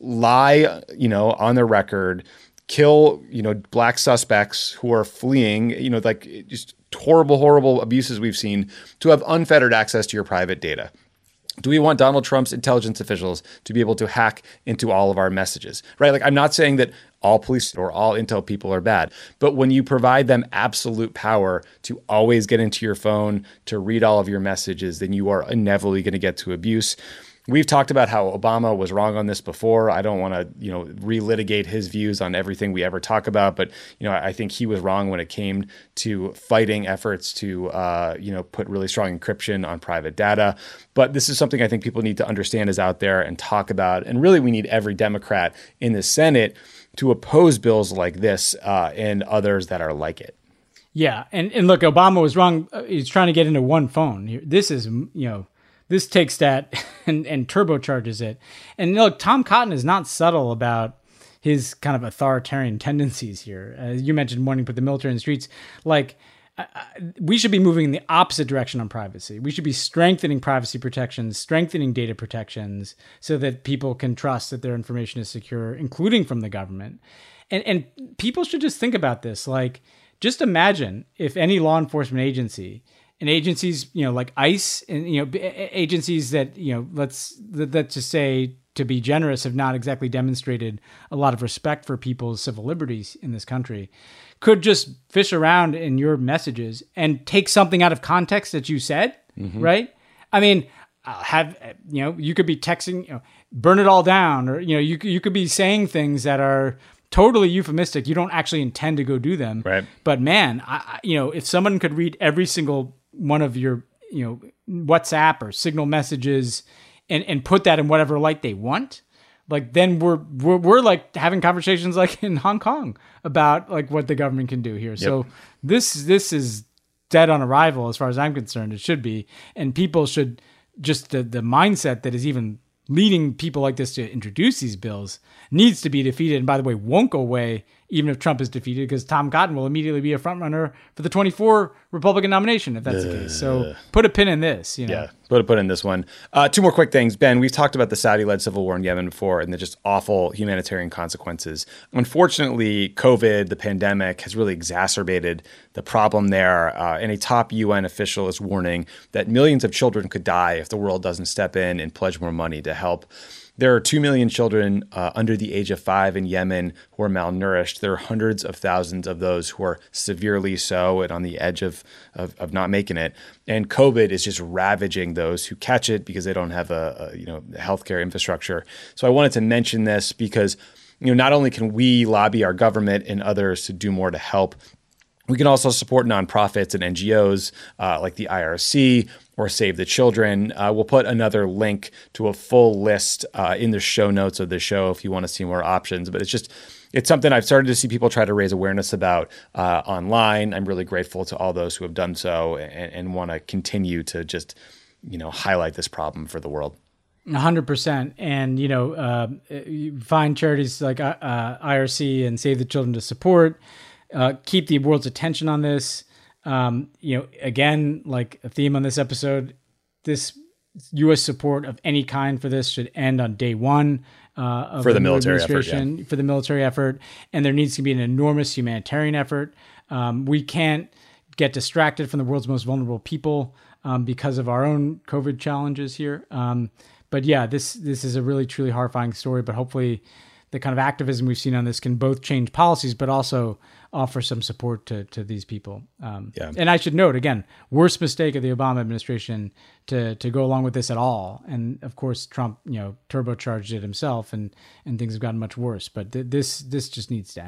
lie, you know, on their record, kill, you know, black suspects who are fleeing, you know, like just horrible, horrible abuses we've seen, to have unfettered access to your private data? Do we want Donald Trump's intelligence officials to be able to hack into all of our messages, right? Like, I'm not saying that all police or all intel people are bad, but when you provide them absolute power to always get into your phone, to read all of your messages, then you are inevitably going to get to abuse. We've talked about how Obama was wrong on this before. I don't want to, you know, relitigate his views on everything we ever talk about, but, you know, I think he was wrong when it came to fighting efforts to, uh, you know, put really strong encryption on private data. But this is something I think people need to understand is out there and talk about. And really, we need every Democrat in the Senate to oppose bills like this uh, and others that are like it. Yeah. And, and look, Obama was wrong. He's trying to get into one phone. This is, you know, this takes that and, and turbocharges it. And look, Tom Cotton is not subtle about his kind of authoritarian tendencies here. As you mentioned, wanting to put the military in the streets. Like, uh, we should be moving in the opposite direction on privacy. We should be strengthening privacy protections, strengthening data protections, so that people can trust that their information is secure, including from the government. And and people should just think about this. Like, just imagine if any law enforcement agency, and agencies, you know, like ICE, and, you know, agencies that, you know, let's let's just say, to be generous, have not exactly demonstrated a lot of respect for people's civil liberties in this country, could just fish around in your messages and take something out of context that you said, mm-hmm. right? I mean, have, you know, you could be texting, you know, burn it all down, or, you know, you you could be saying things that are totally euphemistic. You don't actually intend to go do them. Right. But man, I, you know, if someone could read every single one of your, you know, WhatsApp or Signal messages and, and put that in whatever light they want, like, then we're, we're, we're like having conversations like in Hong Kong about like what the government can do here. Yep. So this, this is dead on arrival as far as I'm concerned. It should be. And people should just, the, the mindset that is even leading people like this to introduce these bills needs to be defeated. And by the way, won't go away even if Trump is defeated, because Tom Cotton will immediately be a frontrunner for the twenty-four Republican nomination if that's uh, the case. So put a pin in this. You know? Yeah, put a pin in this one. Uh, two more quick things. Ben, we've talked about the Saudi-led civil war in Yemen before and the just awful humanitarian consequences. Unfortunately, COVID, the pandemic, has really exacerbated the problem there. Uh, and a top U N official is warning that millions of children could die if the world doesn't step in and pledge more money to help. There are two million children uh, under the age of five in Yemen who are malnourished. There are hundreds of thousands of those who are severely so and on the edge of, of, of not making it. And COVID is just ravaging those who catch it because they don't have a, a you know healthcare infrastructure. So I wanted to mention this because, you know, not only can we lobby our government and others to do more to help, we can also support nonprofits and N G Os uh, like the I R C or Save the Children. Uh, we'll put another link to a full list uh, in the show notes of the show if you want to see more options. But it's just, it's something I've started to see people try to raise awareness about uh, online. I'm really grateful to all those who have done so and, and want to continue to just, you know, highlight this problem for the world. one hundred percent. And, you know, uh, you find charities like uh, I R C and Save the Children to support. Uh, keep the world's attention on this. Um, you know, again, like a theme on this episode, this U S support of any kind for this should end on day one uh, of for the military effort, yeah. for the military effort, and there needs to be an enormous humanitarian effort. Um, we can't get distracted from the world's most vulnerable people um, because of our own COVID challenges here. Um, but yeah, this this is a really truly horrifying story. But hopefully, the kind of activism we've seen on this can both change policies, but also offer some support to, to these people. Um, yeah. And I should note, again, worst mistake of the Obama administration to to go along with this at all. And of course, Trump, you know, turbocharged it himself, and, and things have gotten much worse. But th- this this just needs to end.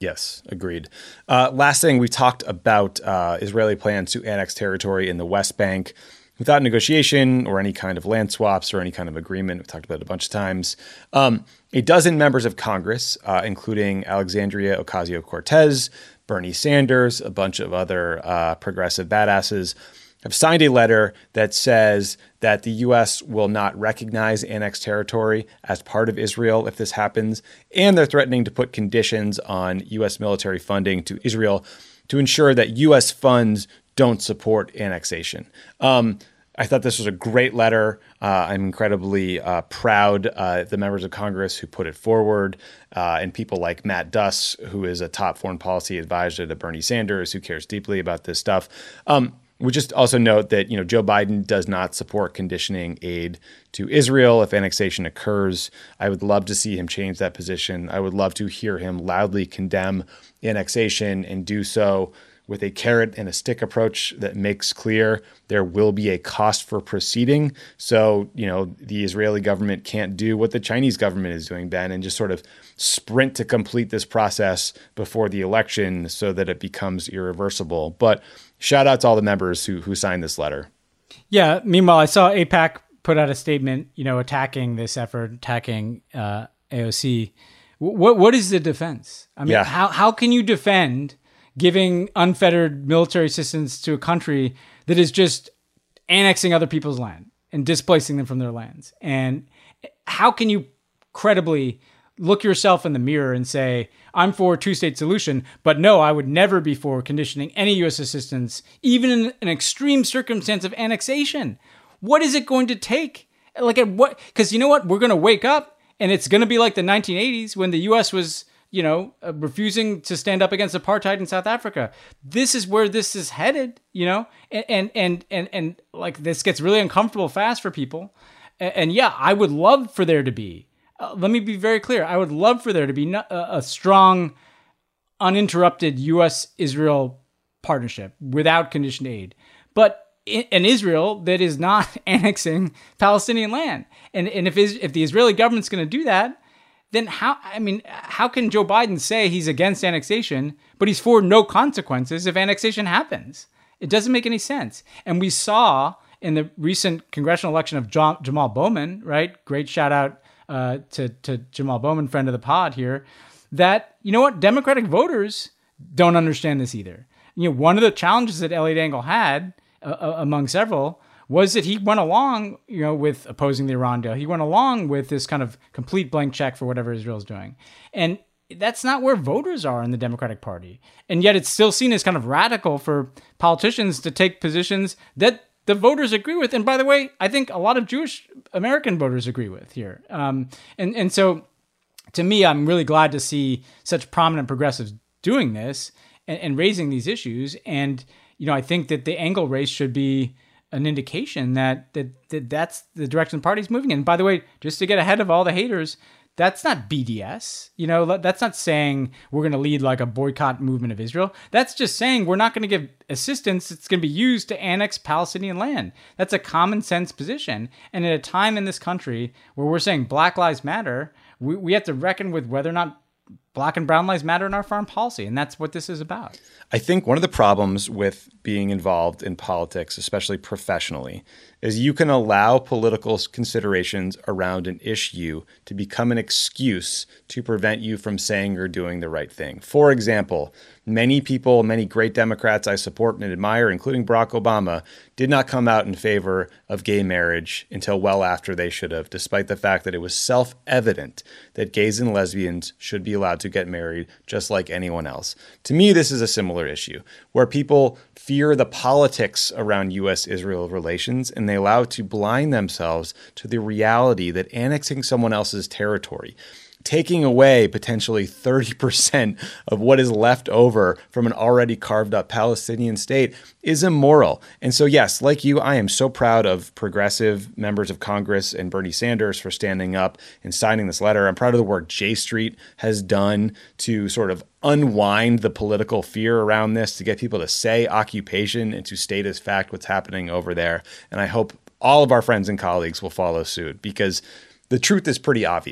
Yes, agreed. Uh, last thing, we talked about uh, Israeli plans to annex territory in the West Bank without negotiation or any kind of land swaps or any kind of agreement. We've talked about it a bunch of times. Um, a dozen members of Congress, uh, including Alexandria Ocasio-Cortez, Bernie Sanders, a bunch of other uh, progressive badasses, have signed a letter that says that the U S will not recognize annexed territory as part of Israel if this happens. And they're threatening to put conditions on U S military funding to Israel to ensure that U S funds don't support annexation. Um, I thought this was a great letter. Uh, I'm incredibly uh, proud uh, the members of Congress who put it forward, uh, and people like Matt Duss, who is a top foreign policy advisor to Bernie Sanders, who cares deeply about this stuff. Um, We just also note that, you know, Joe Biden does not support conditioning aid to Israel if annexation occurs. I would love to see him change that position. I would love to hear him loudly condemn annexation and do so with a carrot and a stick approach that makes clear there will be a cost for proceeding. So, you know, the Israeli government can't do what the Chinese government is doing, Ben, and just sort of sprint to complete this process before the election so that it becomes irreversible. But shout out to all the members who who signed this letter. Yeah. Meanwhile, I saw AIPAC put out a statement, you know, attacking this effort, attacking uh, A O C. What what is the defense? I mean, yeah. how how can you defend giving unfettered military assistance to a country that is just annexing other people's land and displacing them from their lands? And how can you credibly look yourself in the mirror and say, I'm for a two-state solution, but no, I would never be for conditioning any U S assistance, even in an extreme circumstance of annexation? What is it going to take? Like, at what? Because you know what? We're going to wake up, and it's going to be like the nineteen eighties when the U S was, you know, uh, refusing to stand up against apartheid in South Africa. This is where this is headed, you know, and and and and, and like this gets really uncomfortable fast for people. And, and yeah, I would love for there to be. Uh, let me be very clear. I would love for there to be no, a, a strong, uninterrupted U S Israel partnership without conditioned aid, but in, an Israel that is not annexing Palestinian land. And and if if the Israeli government's going to do that, then how, I mean, how can Joe Biden say he's against annexation, but he's for no consequences if annexation happens? It doesn't make any sense. And we saw in the recent congressional election of John, Jamal Bowman, right? Great shout out uh, to, to Jamal Bowman, friend of the pod here, that, you know what, Democratic voters don't understand this either. You know, one of the challenges that Eliot Engel had, uh, among several, was that he went along, you know, with opposing the Iran deal. He went along with this kind of complete blank check for whatever Israel's doing. And that's not where voters are in the Democratic Party. And yet it's still seen as kind of radical for politicians to take positions that the voters agree with. And by the way, I think a lot of Jewish American voters agree with here. Um, and, and so to me, I'm really glad to see such prominent progressives doing this and, and raising these issues. And, you know, I think that the Engel race should be an indication that, that that that's the direction the party's moving in. And by the way, just to get ahead of all the haters, that's not B D S. You know, that's not saying we're going to lead like a boycott movement of Israel. That's just saying we're not going to give assistance that's going to be used to annex Palestinian land. That's a common sense position. And at a time in this country where we're saying Black Lives Matter, we, we have to reckon with whether or not Black and brown lives matter in our foreign policy. And that's what this is about. I think one of the problems with being involved in politics, especially professionally, is you can allow political considerations around an issue to become an excuse to prevent you from saying or doing the right thing. For example, many people, many great Democrats I support and admire, including Barack Obama, did not come out in favor of gay marriage until well after they should have, despite the fact that it was self-evident that gays and lesbians should be allowed to get married just like anyone else. To me, this is a similar issue where people fear the politics around U S Israel relations and they allow it to blind themselves to the reality that annexing someone else's territory, taking away potentially thirty percent of what is left over from an already carved up Palestinian state is immoral. And so, yes, like you, I am so proud of progressive members of Congress and Bernie Sanders for standing up and signing this letter. I'm proud of the work J Street has done to sort of unwind the political fear around this, to get people to say occupation and to state as fact what's happening over there. And I hope all of our friends and colleagues will follow suit, because the truth is pretty obvious.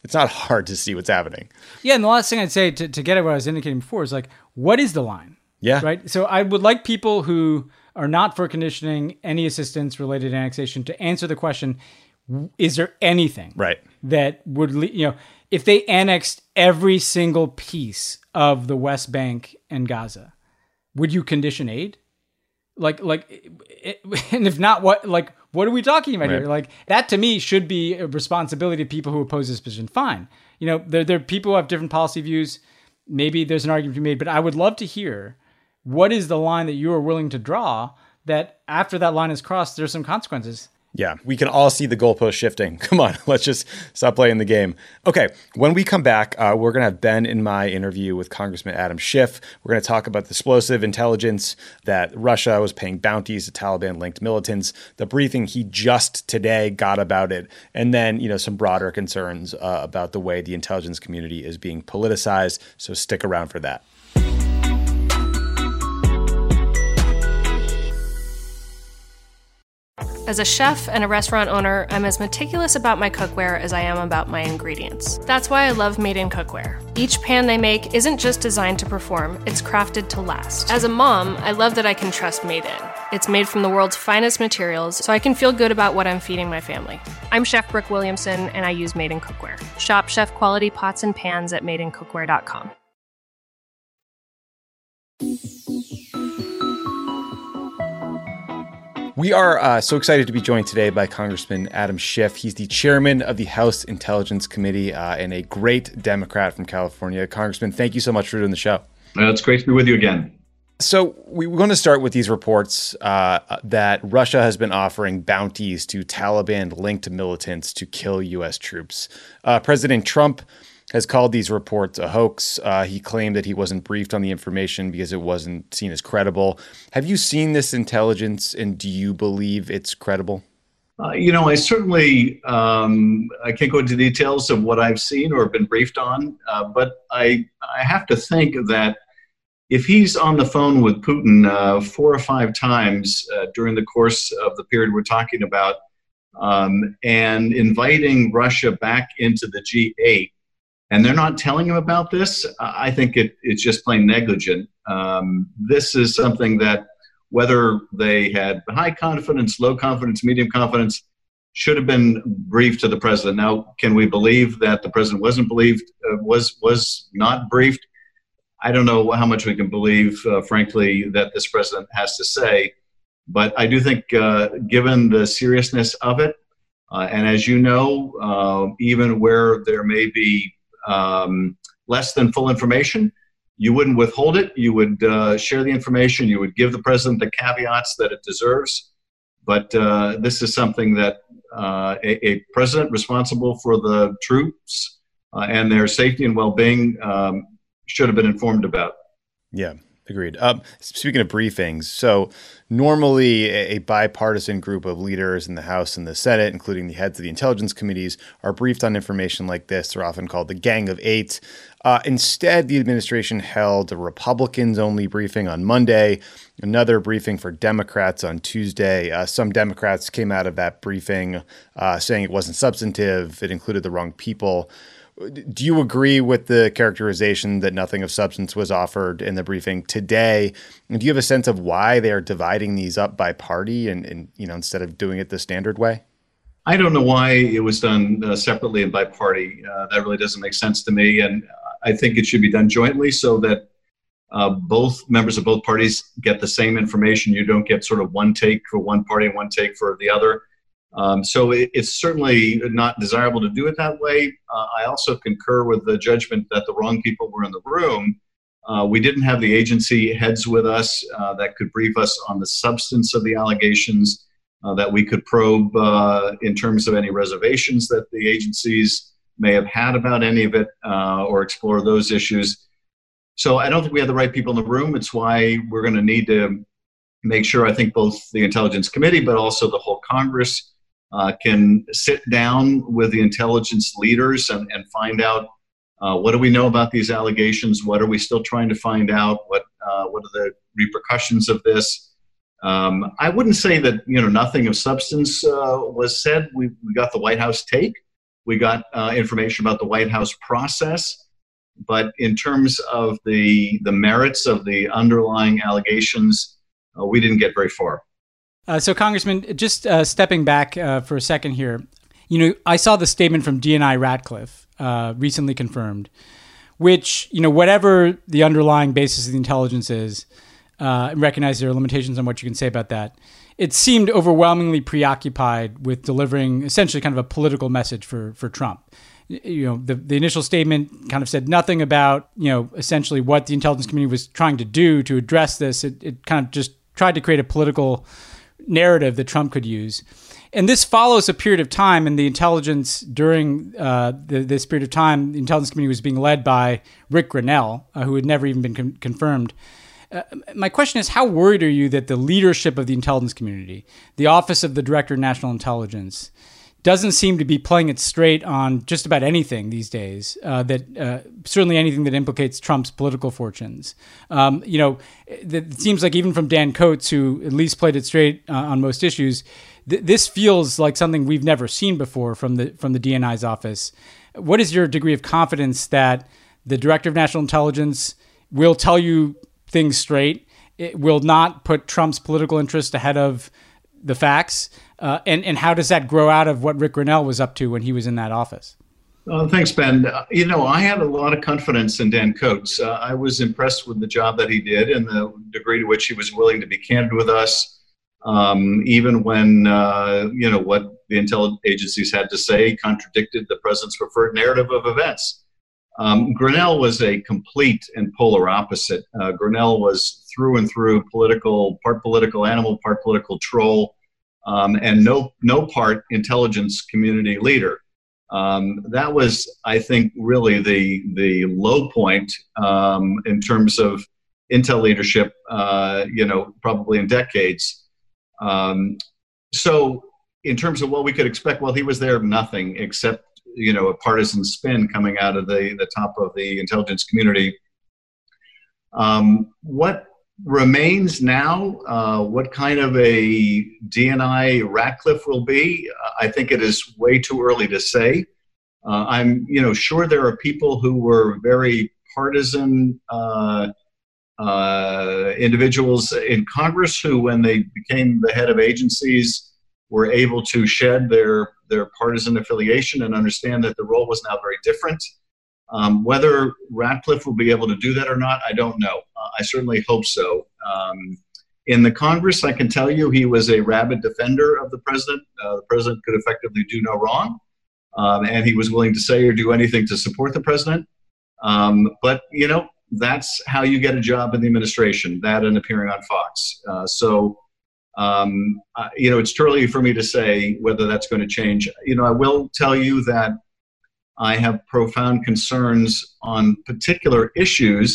It's not hard to see what's happening. Yeah, and the last thing I'd say to, to get at what I was indicating before is like, what is the line? Yeah. Right? So I would like people who are not for conditioning any assistance related to annexation to answer the question, is there anything right. that would, le- you know, if they annexed every single piece of the West Bank and Gaza, would you condition aid? Like, like, it, and if not, what, like, what are we talking about right. here? Like, that to me should be a responsibility of people who oppose this position. Fine. You know, there, there are people who have different policy views. Maybe there's an argument to be made, but I would love to hear what is the line that you are willing to draw that after that line is crossed, there's some consequences. Yeah, we can all see the goalpost shifting. Come on, let's just stop playing the game. Okay, when we come back, uh, we're going to have Ben in my interview with Congressman Adam Schiff. We're going to talk about the explosive intelligence that Russia was paying bounties to Taliban-linked militants, the briefing he just today got about it, and then, you know, some broader concerns uh, about the way the intelligence community is being politicized. So stick around for that. As a chef and a restaurant owner, I'm as meticulous about my cookware as I am about my ingredients. That's why I love Made in Cookware. Each pan they make isn't just designed to perform, it's crafted to last. As a mom, I love that I can trust Made in. It's made from the world's finest materials, so I can feel good about what I'm feeding my family. I'm Chef Brooke Williamson, and I use Made in Cookware. Shop chef quality pots and pans at made in cookware dot com. We are uh, so excited to be joined today by Congressman Adam Schiff. He's the chairman of the House Intelligence Committee uh, and a great Democrat from California. Congressman, thank you so much for doing the show. Uh, it's great to be with you again. So we want to start with these reports uh, that Russia has been offering bounties to Taliban-linked militants to kill U S troops. Uh, President Trump has called these reports a hoax. Uh, he claimed that he wasn't briefed on the information because it wasn't seen as credible. Have you seen this intelligence, and do you believe it's credible? Uh, you know, I certainly, um, I can't go into details of what I've seen or been briefed on, uh, but I, I have to think that if he's on the phone with Putin uh, four or five times uh, during the course of the period we're talking about, um, and inviting Russia back into the G eight, and they're not telling him about this, I think it, it's just plain negligent. Um, this is something that, whether they had high confidence, low confidence, medium confidence, should have been briefed to the president. Now, can we believe that the president wasn't believed, uh, was was not briefed? I don't know how much we can believe, uh, frankly, that this president has to say. But I do think, uh, given the seriousness of it, uh, and as you know, uh, even where there may be um, less than full information, you wouldn't withhold it. You would uh, share the information. You would give the president the caveats that it deserves. But uh, this is something that uh, a, a president responsible for the troops uh, and their safety and well-being um, should have been informed about. Yeah, agreed. Um, speaking of briefings, so normally a, a bipartisan group of leaders in the House and the Senate, including the heads of the intelligence committees, are briefed on information like this. They're often called the Gang of Eight. Uh, instead, the administration held a Republicans-only briefing on Monday, another briefing for Democrats on Tuesday. Uh, some Democrats came out of that briefing uh, saying it wasn't substantive, it included the wrong people. Do you agree with the characterization that nothing of substance was offered in the briefing today? And do you have a sense of why they are dividing these up by party and, and you know, instead of doing it the standard way? I don't know why it was done uh, separately and by party. Uh, that really doesn't make sense to me. And I think it should be done jointly so that uh, both members of both parties get the same information. You don't get sort of one take for one party and one take for the other. Um, so it, it's certainly not desirable to do it that way. Uh, I also concur with the judgment that the wrong people were in the room. Uh, we didn't have the agency heads with us uh, that could brief us on the substance of the allegations, uh, that we could probe uh, in terms of any reservations that the agencies may have had about any of it, uh, or explore those issues. So I don't think we have the right people in the room. It's why we're going to need to make sure, I think, both the Intelligence Committee, but also the whole Congress uh, can sit down with the intelligence leaders and, and find out uh, what do we know about these allegations? What are we still trying to find out? What uh, what are the repercussions of this? Um, I wouldn't say that, you know, nothing of substance uh, was said. We, we got the White House take. We got uh, information about the White House process. But in terms of the the merits of the underlying allegations, uh, we didn't get very far. Uh, so, Congressman, just uh, stepping back uh, for a second here, you know, I saw the statement from D N I Ratcliffe, uh, recently confirmed, which, you know, whatever the underlying basis of the intelligence is, uh, and recognize there are limitations on what you can say about that, it seemed overwhelmingly preoccupied with delivering essentially kind of a political message for for Trump. You know, the, the initial statement kind of said nothing about, you know, essentially what the intelligence community was trying to do to address this. It, it kind of just tried to create a political narrative that Trump could use. And this follows a period of time, and the intelligence during uh, the, this period of time, the intelligence community was being led by Rick Grenell, uh, who had never even been con- confirmed. Uh, my question is, how worried are you that the leadership of the intelligence community, the Office of the Director of National Intelligence, doesn't seem to be playing it straight on just about anything these days, uh, that uh, certainly anything that implicates Trump's political fortunes. Um, you know, it, it seems like even from Dan Coats, who at least played it straight uh, on most issues, th- this feels like something we've never seen before from the from the D N I's office. What is your degree of confidence that the Director of National Intelligence will tell you things straight, it will not put Trump's political interest ahead of the facts? Uh, and, and how does that grow out of what Rick Grenell was up to when he was in that office? Uh, thanks, Ben. Uh, you know, I had a lot of confidence in Dan Coats. Uh, I was impressed with the job that he did and the degree to which he was willing to be candid with us, um, even when, uh, you know, what the intelligence agencies had to say contradicted the president's preferred narrative of events. Um, Grenell was a complete and polar opposite. Uh, Grenell was through and through political, part political animal, part political troll. Um, and no no part intelligence community leader. Um, that was, I think, really the the low point um, in terms of intel leadership, uh, you know, probably in decades. Um, so in terms of what we could expect, well, he was there nothing except, you know, a partisan spin coming out of the, the top of the intelligence community. Um, what remains now, uh, what kind of a D N I Ratcliffe will be, I think it is way too early to say. Uh, I'm, you know, sure there are people who were very partisan uh, uh, individuals in Congress who, when they became the head of agencies, were able to shed their their partisan affiliation and understand that the role was now very different. Um, whether Ratcliffe will be able to do that or not, I don't know. Uh, I certainly hope so. Um, in the Congress, I can tell you he was a rabid defender of the president. Uh, the president could effectively do no wrong, um, and he was willing to say or do anything to support the president. Um, but, you know, that's how you get a job in the administration, that and appearing on Fox. Uh, so, um, uh, you know, it's too early for me to say whether that's going to change. You know, I will tell you that I have profound concerns on particular issues,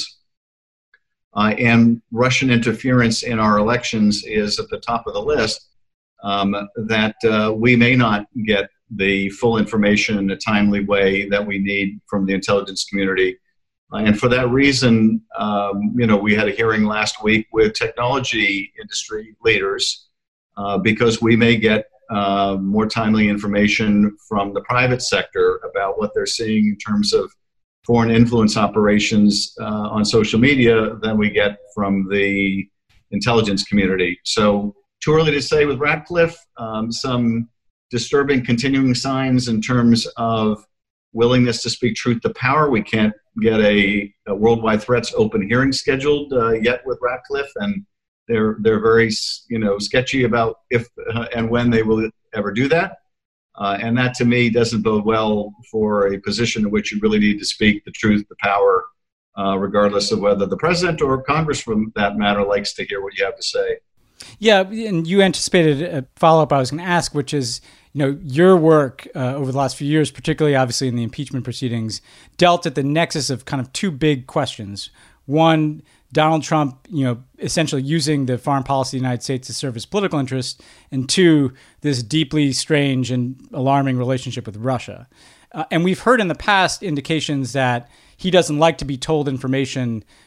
uh, and Russian interference in our elections is at the top of the list, um, that uh, we may not get the full information in a timely way that we need from the intelligence community. Uh, and for that reason, um, you know, we had a hearing last week with technology industry leaders uh, because we may get Uh, more timely information from the private sector about what they're seeing in terms of foreign influence operations uh, on social media than we get from the intelligence community. So too early to say with Ratcliffe. Um, some disturbing continuing signs in terms of willingness to speak truth to power. We can't get a, a worldwide threats open hearing scheduled uh, yet with Ratcliffe, and They're they're very, you know, sketchy about if uh, and when they will ever do that, uh, and that to me doesn't bode well for a position in which you really need to speak the truth, the power, uh, regardless of whether the president or Congress, for that matter, likes to hear what you have to say. Yeah, and you anticipated a follow-up I was going to ask, which is, you know, your work uh, over the last few years, particularly obviously in the impeachment proceedings, dealt at the nexus of kind of two big questions. One, Donald Trump, you know, essentially using the foreign policy of the United States to serve his political interests, and two, this deeply strange and alarming relationship with Russia. Uh, and we've heard in the past indications that he doesn't like to be told information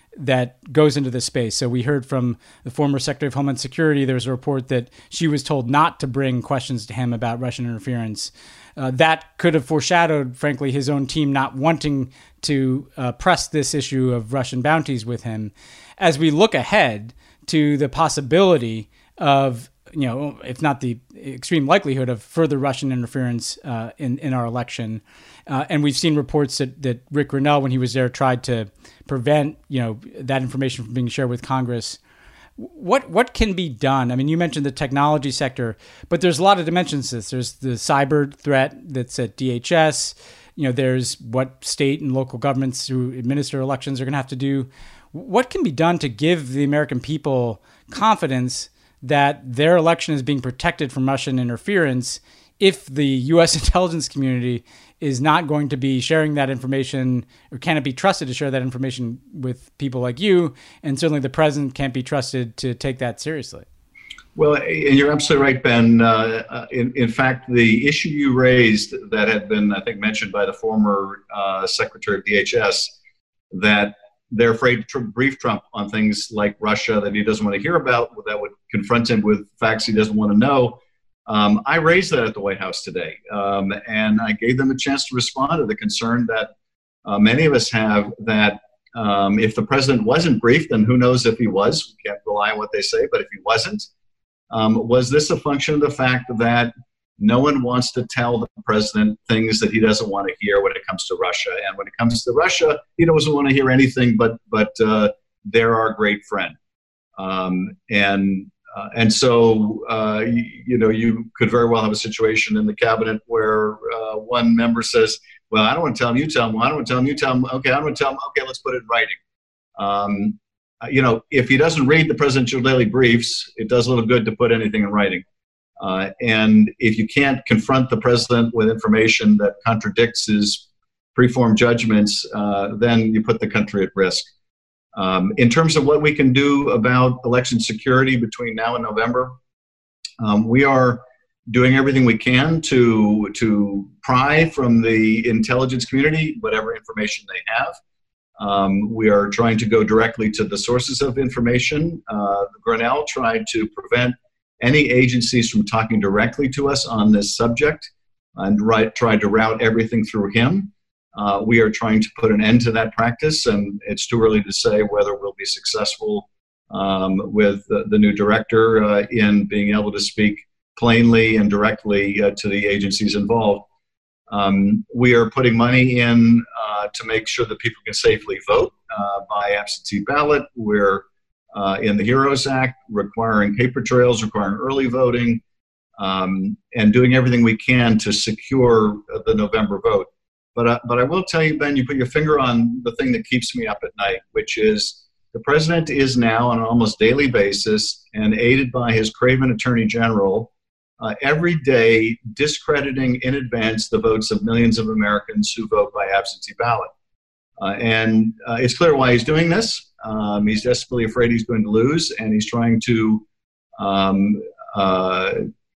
that goes into this space. So we heard from the former Secretary of Homeland Security. There was a report that she was told not to bring questions to him about Russian interference. Uh, that could have foreshadowed, frankly, his own team not wanting to uh, press this issue of Russian bounties with him. As we look ahead to the possibility of, you know, if not the extreme likelihood of further Russian interference uh, in, in our election. Uh, and we've seen reports that, that Rick Grinnell, when he was there, tried to prevent, you know, that information from being shared with Congress. What what can be done? I mean, you mentioned the technology sector, but there's a lot of dimensions to this. There's the cyber threat that's at D H S. You know, there's what state and local governments who administer elections are going to have to do. What can be done to give the American people confidence that their election is being protected from Russian interference if the U S intelligence community is not going to be sharing that information, or can it be trusted to share that information with people like you? And certainly the president can't be trusted to take that seriously. Well, and you're absolutely right, Ben. Uh, in, in fact, the issue you raised that had been, I think, mentioned by the former uh, Secretary of D H S, that they're afraid to brief Trump on things like Russia that he doesn't want to hear about, that would confront him with facts he doesn't want to know. Um, I raised that at the White House today, um, and I gave them a chance to respond to the concern that uh, many of us have that um, if the president wasn't briefed, and who knows if he was, we can't rely on what they say, but if he wasn't, um, was this a function of the fact that no one wants to tell the president things that he doesn't want to hear when it comes to Russia? And when it comes to Russia, he doesn't want to hear anything but, but uh, they're our great friend. Um, and Uh, and so, uh, you, you know, you could very well have a situation in the cabinet where uh, one member says, well, I don't want to tell him, you tell him. Well, I don't want to tell him, you tell him. Okay, I don't want to tell him. Okay, let's put it in writing. Um, uh, you know, if he doesn't read the presidential daily briefs, it does a little good to put anything in writing. Uh, and if you can't confront the president with information that contradicts his preformed judgments, uh, then you put the country at risk. Um, in terms of what we can do about election security between now and November, um, we are doing everything we can to, to pry from the intelligence community whatever information they have. Um, we are trying to go directly to the sources of information. Uh, Grinnell tried to prevent any agencies from talking directly to us on this subject and right, tried to route everything through him. Uh, we are trying to put an end to that practice, and it's too early to say whether we'll be successful um, with the, the new director uh, in being able to speak plainly and directly uh, to the agencies involved. Um, we are putting money in uh, to make sure that people can safely vote uh, by absentee ballot. We're uh, in the HEROES Act requiring paper trails, requiring early voting, um, and doing everything we can to secure the November vote. But, uh, but I will tell you, Ben, you put your finger on the thing that keeps me up at night, which is the president is now on an almost daily basis and aided by his craven attorney general uh, every day discrediting in advance the votes of millions of Americans who vote by absentee ballot. Uh, and uh, it's clear why he's doing this. Um, he's desperately afraid he's going to lose, and he's trying to um, uh,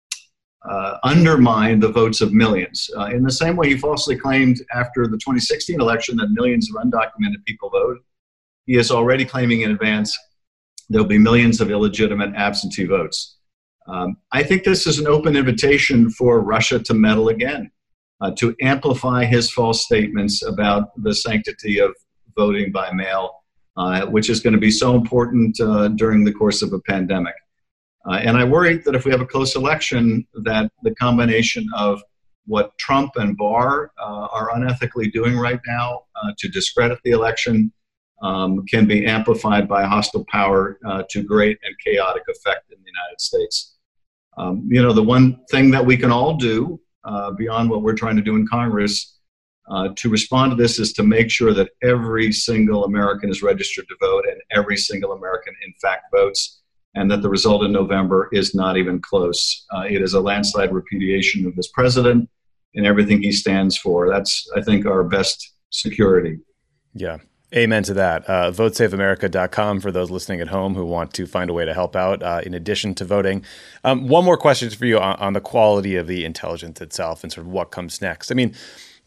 Uh, undermine the votes of millions. Uh, in the same way he falsely claimed after the twenty sixteen election that millions of undocumented people voted, he is already claiming in advance there'll be millions of illegitimate absentee votes. Um, I think this is an open invitation for Russia to meddle again, uh, to amplify his false statements about the sanctity of voting by mail, uh, which is going to be so important uh, during the course of a pandemic. Uh, and I worry that if we have a close election, that the combination of what Trump and Barr uh, are unethically doing right now uh, to discredit the election um, can be amplified by a hostile power uh, to great and chaotic effect in the United States. Um, you know, the one thing that we can all do uh, beyond what we're trying to do in Congress uh, to respond to this is to make sure that every single American is registered to vote and every single American, in fact, votes, and that the result in November is not even close. Uh, it is a landslide repudiation of this president and everything he stands for. That's, I think, our best security. Yeah. Amen to that. Uh, vote save america dot com for those listening at home who want to find a way to help out uh, in addition to voting. Um, one more question for you on, on the quality of the intelligence itself and sort of what comes next. I mean,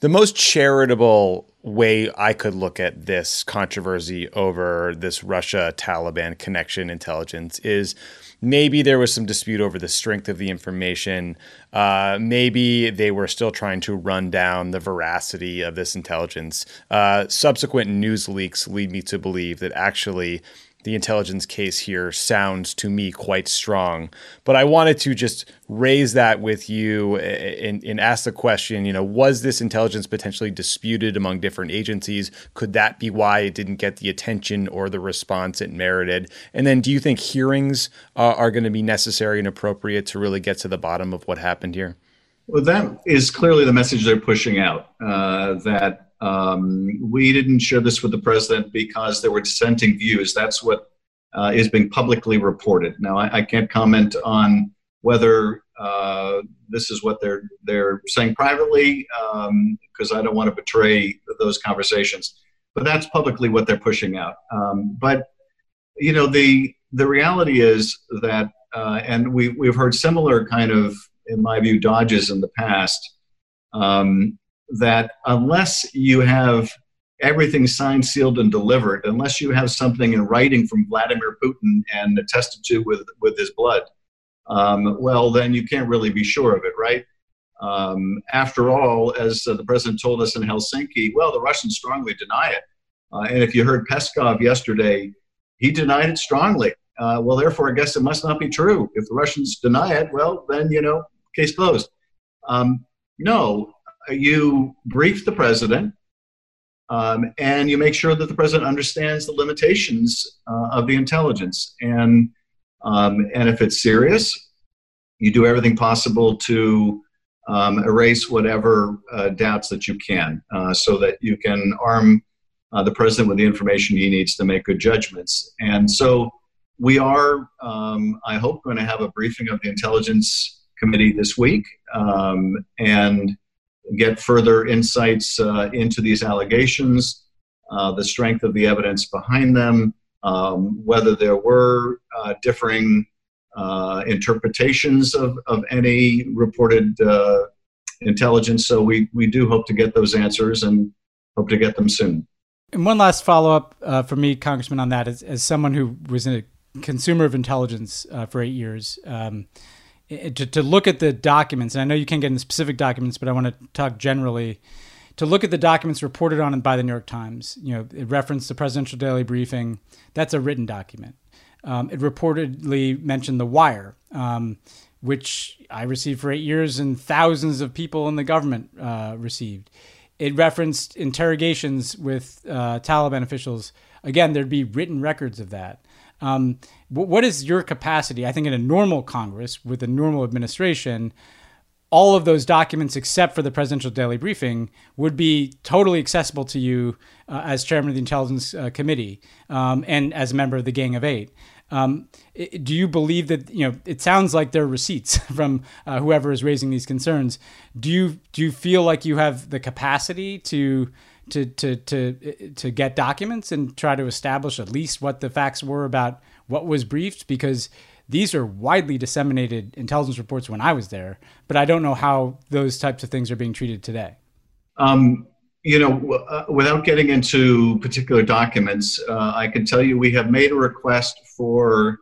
The most charitable way I could look at this controversy over this Russia-Taliban connection intelligence is maybe there was some dispute over the strength of the information. Uh, maybe they were still trying to run down the veracity of this intelligence. Uh, subsequent news leaks lead me to believe that actually the intelligence case here sounds to me quite strong. But I wanted to just raise that with you and, and ask the question, you know, was this intelligence potentially disputed among different agencies? Could that be why it didn't get the attention or the response it merited? And then do you think hearings uh, are going to be necessary and appropriate to really get to the bottom of what happened here? Well, that is clearly the message they're pushing out, uh, that Um, we didn't share this with the president because there were dissenting views. That's what uh, is being publicly reported. Now, I, I can't comment on whether uh, this is what they're they're saying privately, because um, I don't want to betray those conversations. But that's publicly what they're pushing out. Um, but you know, the the reality is that, uh, and we we've heard similar kind of, in my view, dodges in the past. Um, that unless you have everything signed, sealed, and delivered, unless you have something in writing from Vladimir Putin and attested to with, with his blood, um, well, then you can't really be sure of it, right? Um, after all, as uh, the president told us in Helsinki, well, the Russians strongly deny it. Uh, and if you heard Peskov yesterday, he denied it strongly. Uh, well, therefore, I guess it must not be true. If the Russians deny it, well, then, you know, case closed. Um, no. You brief the president, um, and you make sure that the president understands the limitations uh, of the intelligence. And um, and if it's serious, you do everything possible to um, erase whatever uh, doubts that you can, uh, so that you can arm uh, the president with the information he needs to make good judgments. And so we are, um, I hope, going to have a briefing of the Intelligence Committee this week, um, and get further insights uh, into these allegations, uh, the strength of the evidence behind them, um, whether there were uh, differing uh, interpretations of, of any reported uh, intelligence. So we, we do hope to get those answers and hope to get them soon. And one last follow-up uh, for me, Congressman, on that, as, as someone who was a consumer of intelligence uh, for eight years, um, To, to look at the documents, and I know you can't get into specific documents, but I want to talk generally, to look at the documents reported on by the New York Times. You know, it referenced the presidential daily briefing. That's a written document. Um, it reportedly mentioned The Wire, um, which I received for eight years and thousands of people in the government uh, received. It referenced interrogations with uh, Taliban officials. Again, there'd be written records of that. Um, what is your capacity? I think in a normal Congress with a normal administration, all of those documents, except for the presidential daily briefing, would be totally accessible to you uh, as chairman of the Intelligence uh, Committee um, and as a member of the Gang of Eight. Um, it, do you believe that, you know, it sounds like there are receipts from uh, whoever is raising these concerns. Do you do you feel like you have the capacity to to to to to get documents and try to establish at least what the facts were about what was briefed? Because these are widely disseminated intelligence reports when I was there, but I don't know how those types of things are being treated today. Um, you know, w- uh, without getting into particular documents, uh, I can tell you we have made a request for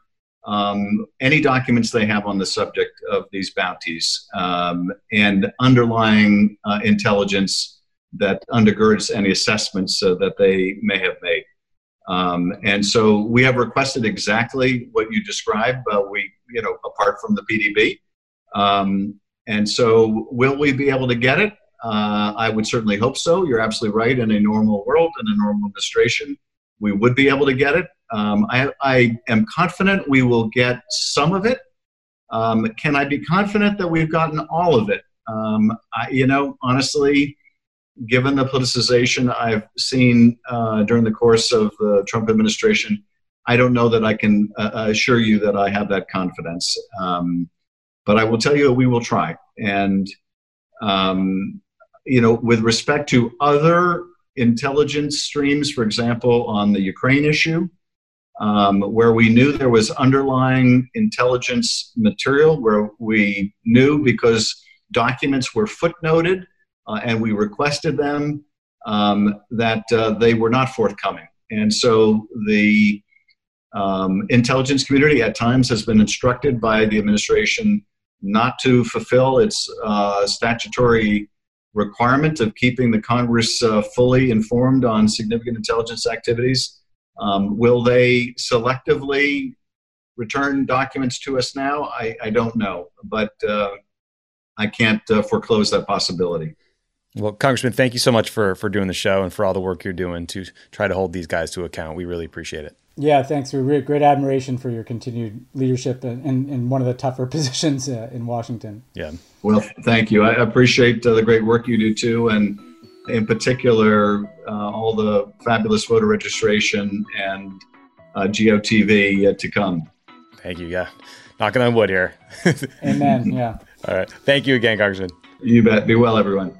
um, any documents they have on the subject of these bounties um, and underlying uh, intelligence that undergirds any assessments uh, that they may have made. Um, and so we have requested exactly what you described, uh, we, you know, apart from the P D B. Um, and so will we be able to get it? Uh, I would certainly hope so. You're absolutely right. In a normal world, in a normal administration, we would be able to get it. Um, I, I am confident we will get some of it. Um, can I be confident that we've gotten all of it? Um, I, you know, honestly, given the politicization I've seen uh, during the course of the Trump administration, I don't know that I can uh, assure you that I have that confidence. Um, but I will tell you we will try. And, um, you know, with respect to other intelligence streams, for example, on the Ukraine issue, um, where we knew there was underlying intelligence material, where we knew because documents were footnoted uh, and we requested them, um, that uh, they were not forthcoming. And so the um, intelligence community at times has been instructed by the administration not to fulfill its uh, statutory requirement of keeping the Congress uh, fully informed on significant intelligence activities. Um, will they selectively return documents to us now? I, I don't know, but uh, I can't uh, foreclose that possibility. Well, Congressman, thank you so much for for doing the show and for all the work you're doing to try to hold these guys to account. We really appreciate it. Yeah, thanks. We're great admiration for your continued leadership in, in, in one of the tougher positions uh, in Washington. Yeah. Well, thank you. I appreciate uh, the great work you do too, and in particular, uh, all the fabulous voter registration and uh, G O T V yet to come. Thank you. Yeah. Knocking on wood here. Amen. Yeah. All right. Thank you again, Congressman. You bet. Be well, everyone.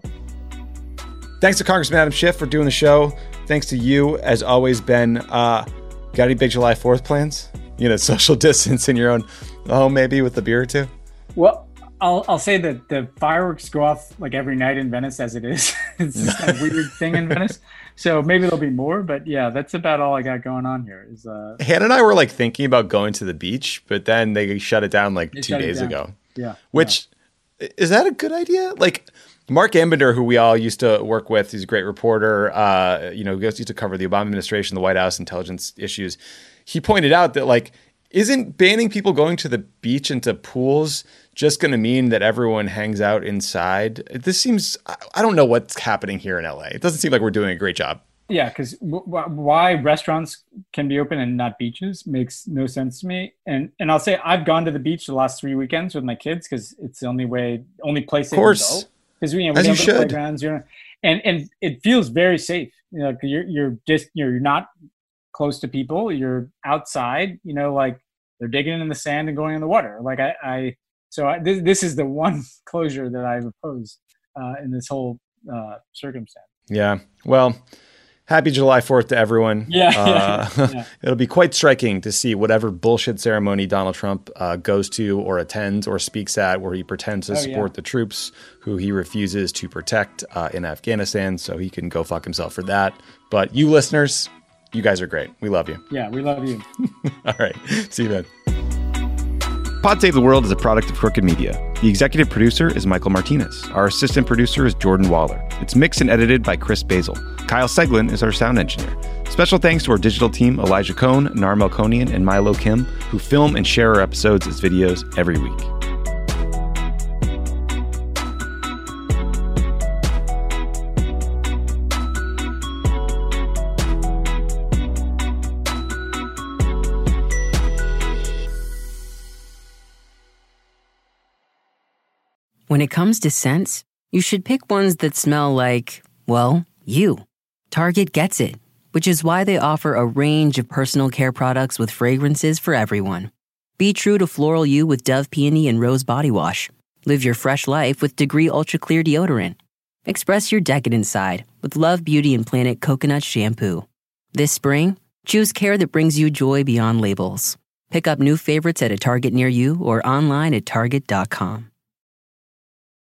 Thanks to Congressman Adam Schiff for doing the show. Thanks to you, as always, Ben. Uh, got any big July fourth plans? You know, social distance in your own home, maybe with a beer or two? Well, I'll I'll say that the fireworks go off like every night in Venice as it is. It's just kind of weird thing in Venice. So maybe there'll be more, but yeah, that's about all I got going on here. Is uh, Hannah and I were like thinking about going to the beach, but then they shut it down like They two shut it days down. ago. yeah. Which is that a good idea? Like Mark Ambender, who we all used to work with, he's a great reporter. Uh, you know, he used to cover the Obama administration, the White House, intelligence issues. He pointed out that like, isn't banning people going to the beach and to pools just going to mean that everyone hangs out inside? This seems, I don't know what's happening here in L A. It doesn't seem like we're doing a great job. Yeah, because w- w- why restaurants can be open and not beaches makes no sense to me. And and I'll say I've gone to the beach the last three weekends with my kids because it's the only way, only place they can course. go. Because we, you know, As we you have the should. playgrounds, you know, and and it feels very safe. You know, 'cause you're you're just you're not close to people. You're outside. You know, like they're digging in the sand and going in the water. Like I, I so I, this this is the one closure that I've opposed uh, in this whole uh, circumstance. Yeah. Well, happy July fourth to everyone. Yeah, Uh, yeah, yeah. It'll be quite striking to see whatever bullshit ceremony Donald Trump uh, goes to or attends or speaks at where he pretends to Oh, support yeah. the troops who he refuses to protect uh, in Afghanistan. So he can go fuck himself for that. But you listeners, you guys are great. We love you. Yeah, we love you. All right. See you, man. Pod Save the World is a product of Crooked Media. The executive producer is Michael Martinez. Our assistant producer is Jordan Waller. It's mixed and edited by Chris Basil. Kyle Seglin is our sound engineer. Special thanks to our digital team, Elijah Cohn, Nar Melkonian, and Milo Kim, who film and share our episodes as videos every week. When it comes to scents, you should pick ones that smell like, well, you. Target gets it, which is why they offer a range of personal care products with fragrances for everyone. Be true to floral you with Dove Peony and Rose Body Wash. Live your fresh life with Degree Ultra Clear Deodorant. Express your decadent side with Love Beauty and Planet Coconut Shampoo. This spring, choose care that brings you joy beyond labels. Pick up new favorites at a Target near you or online at target dot com.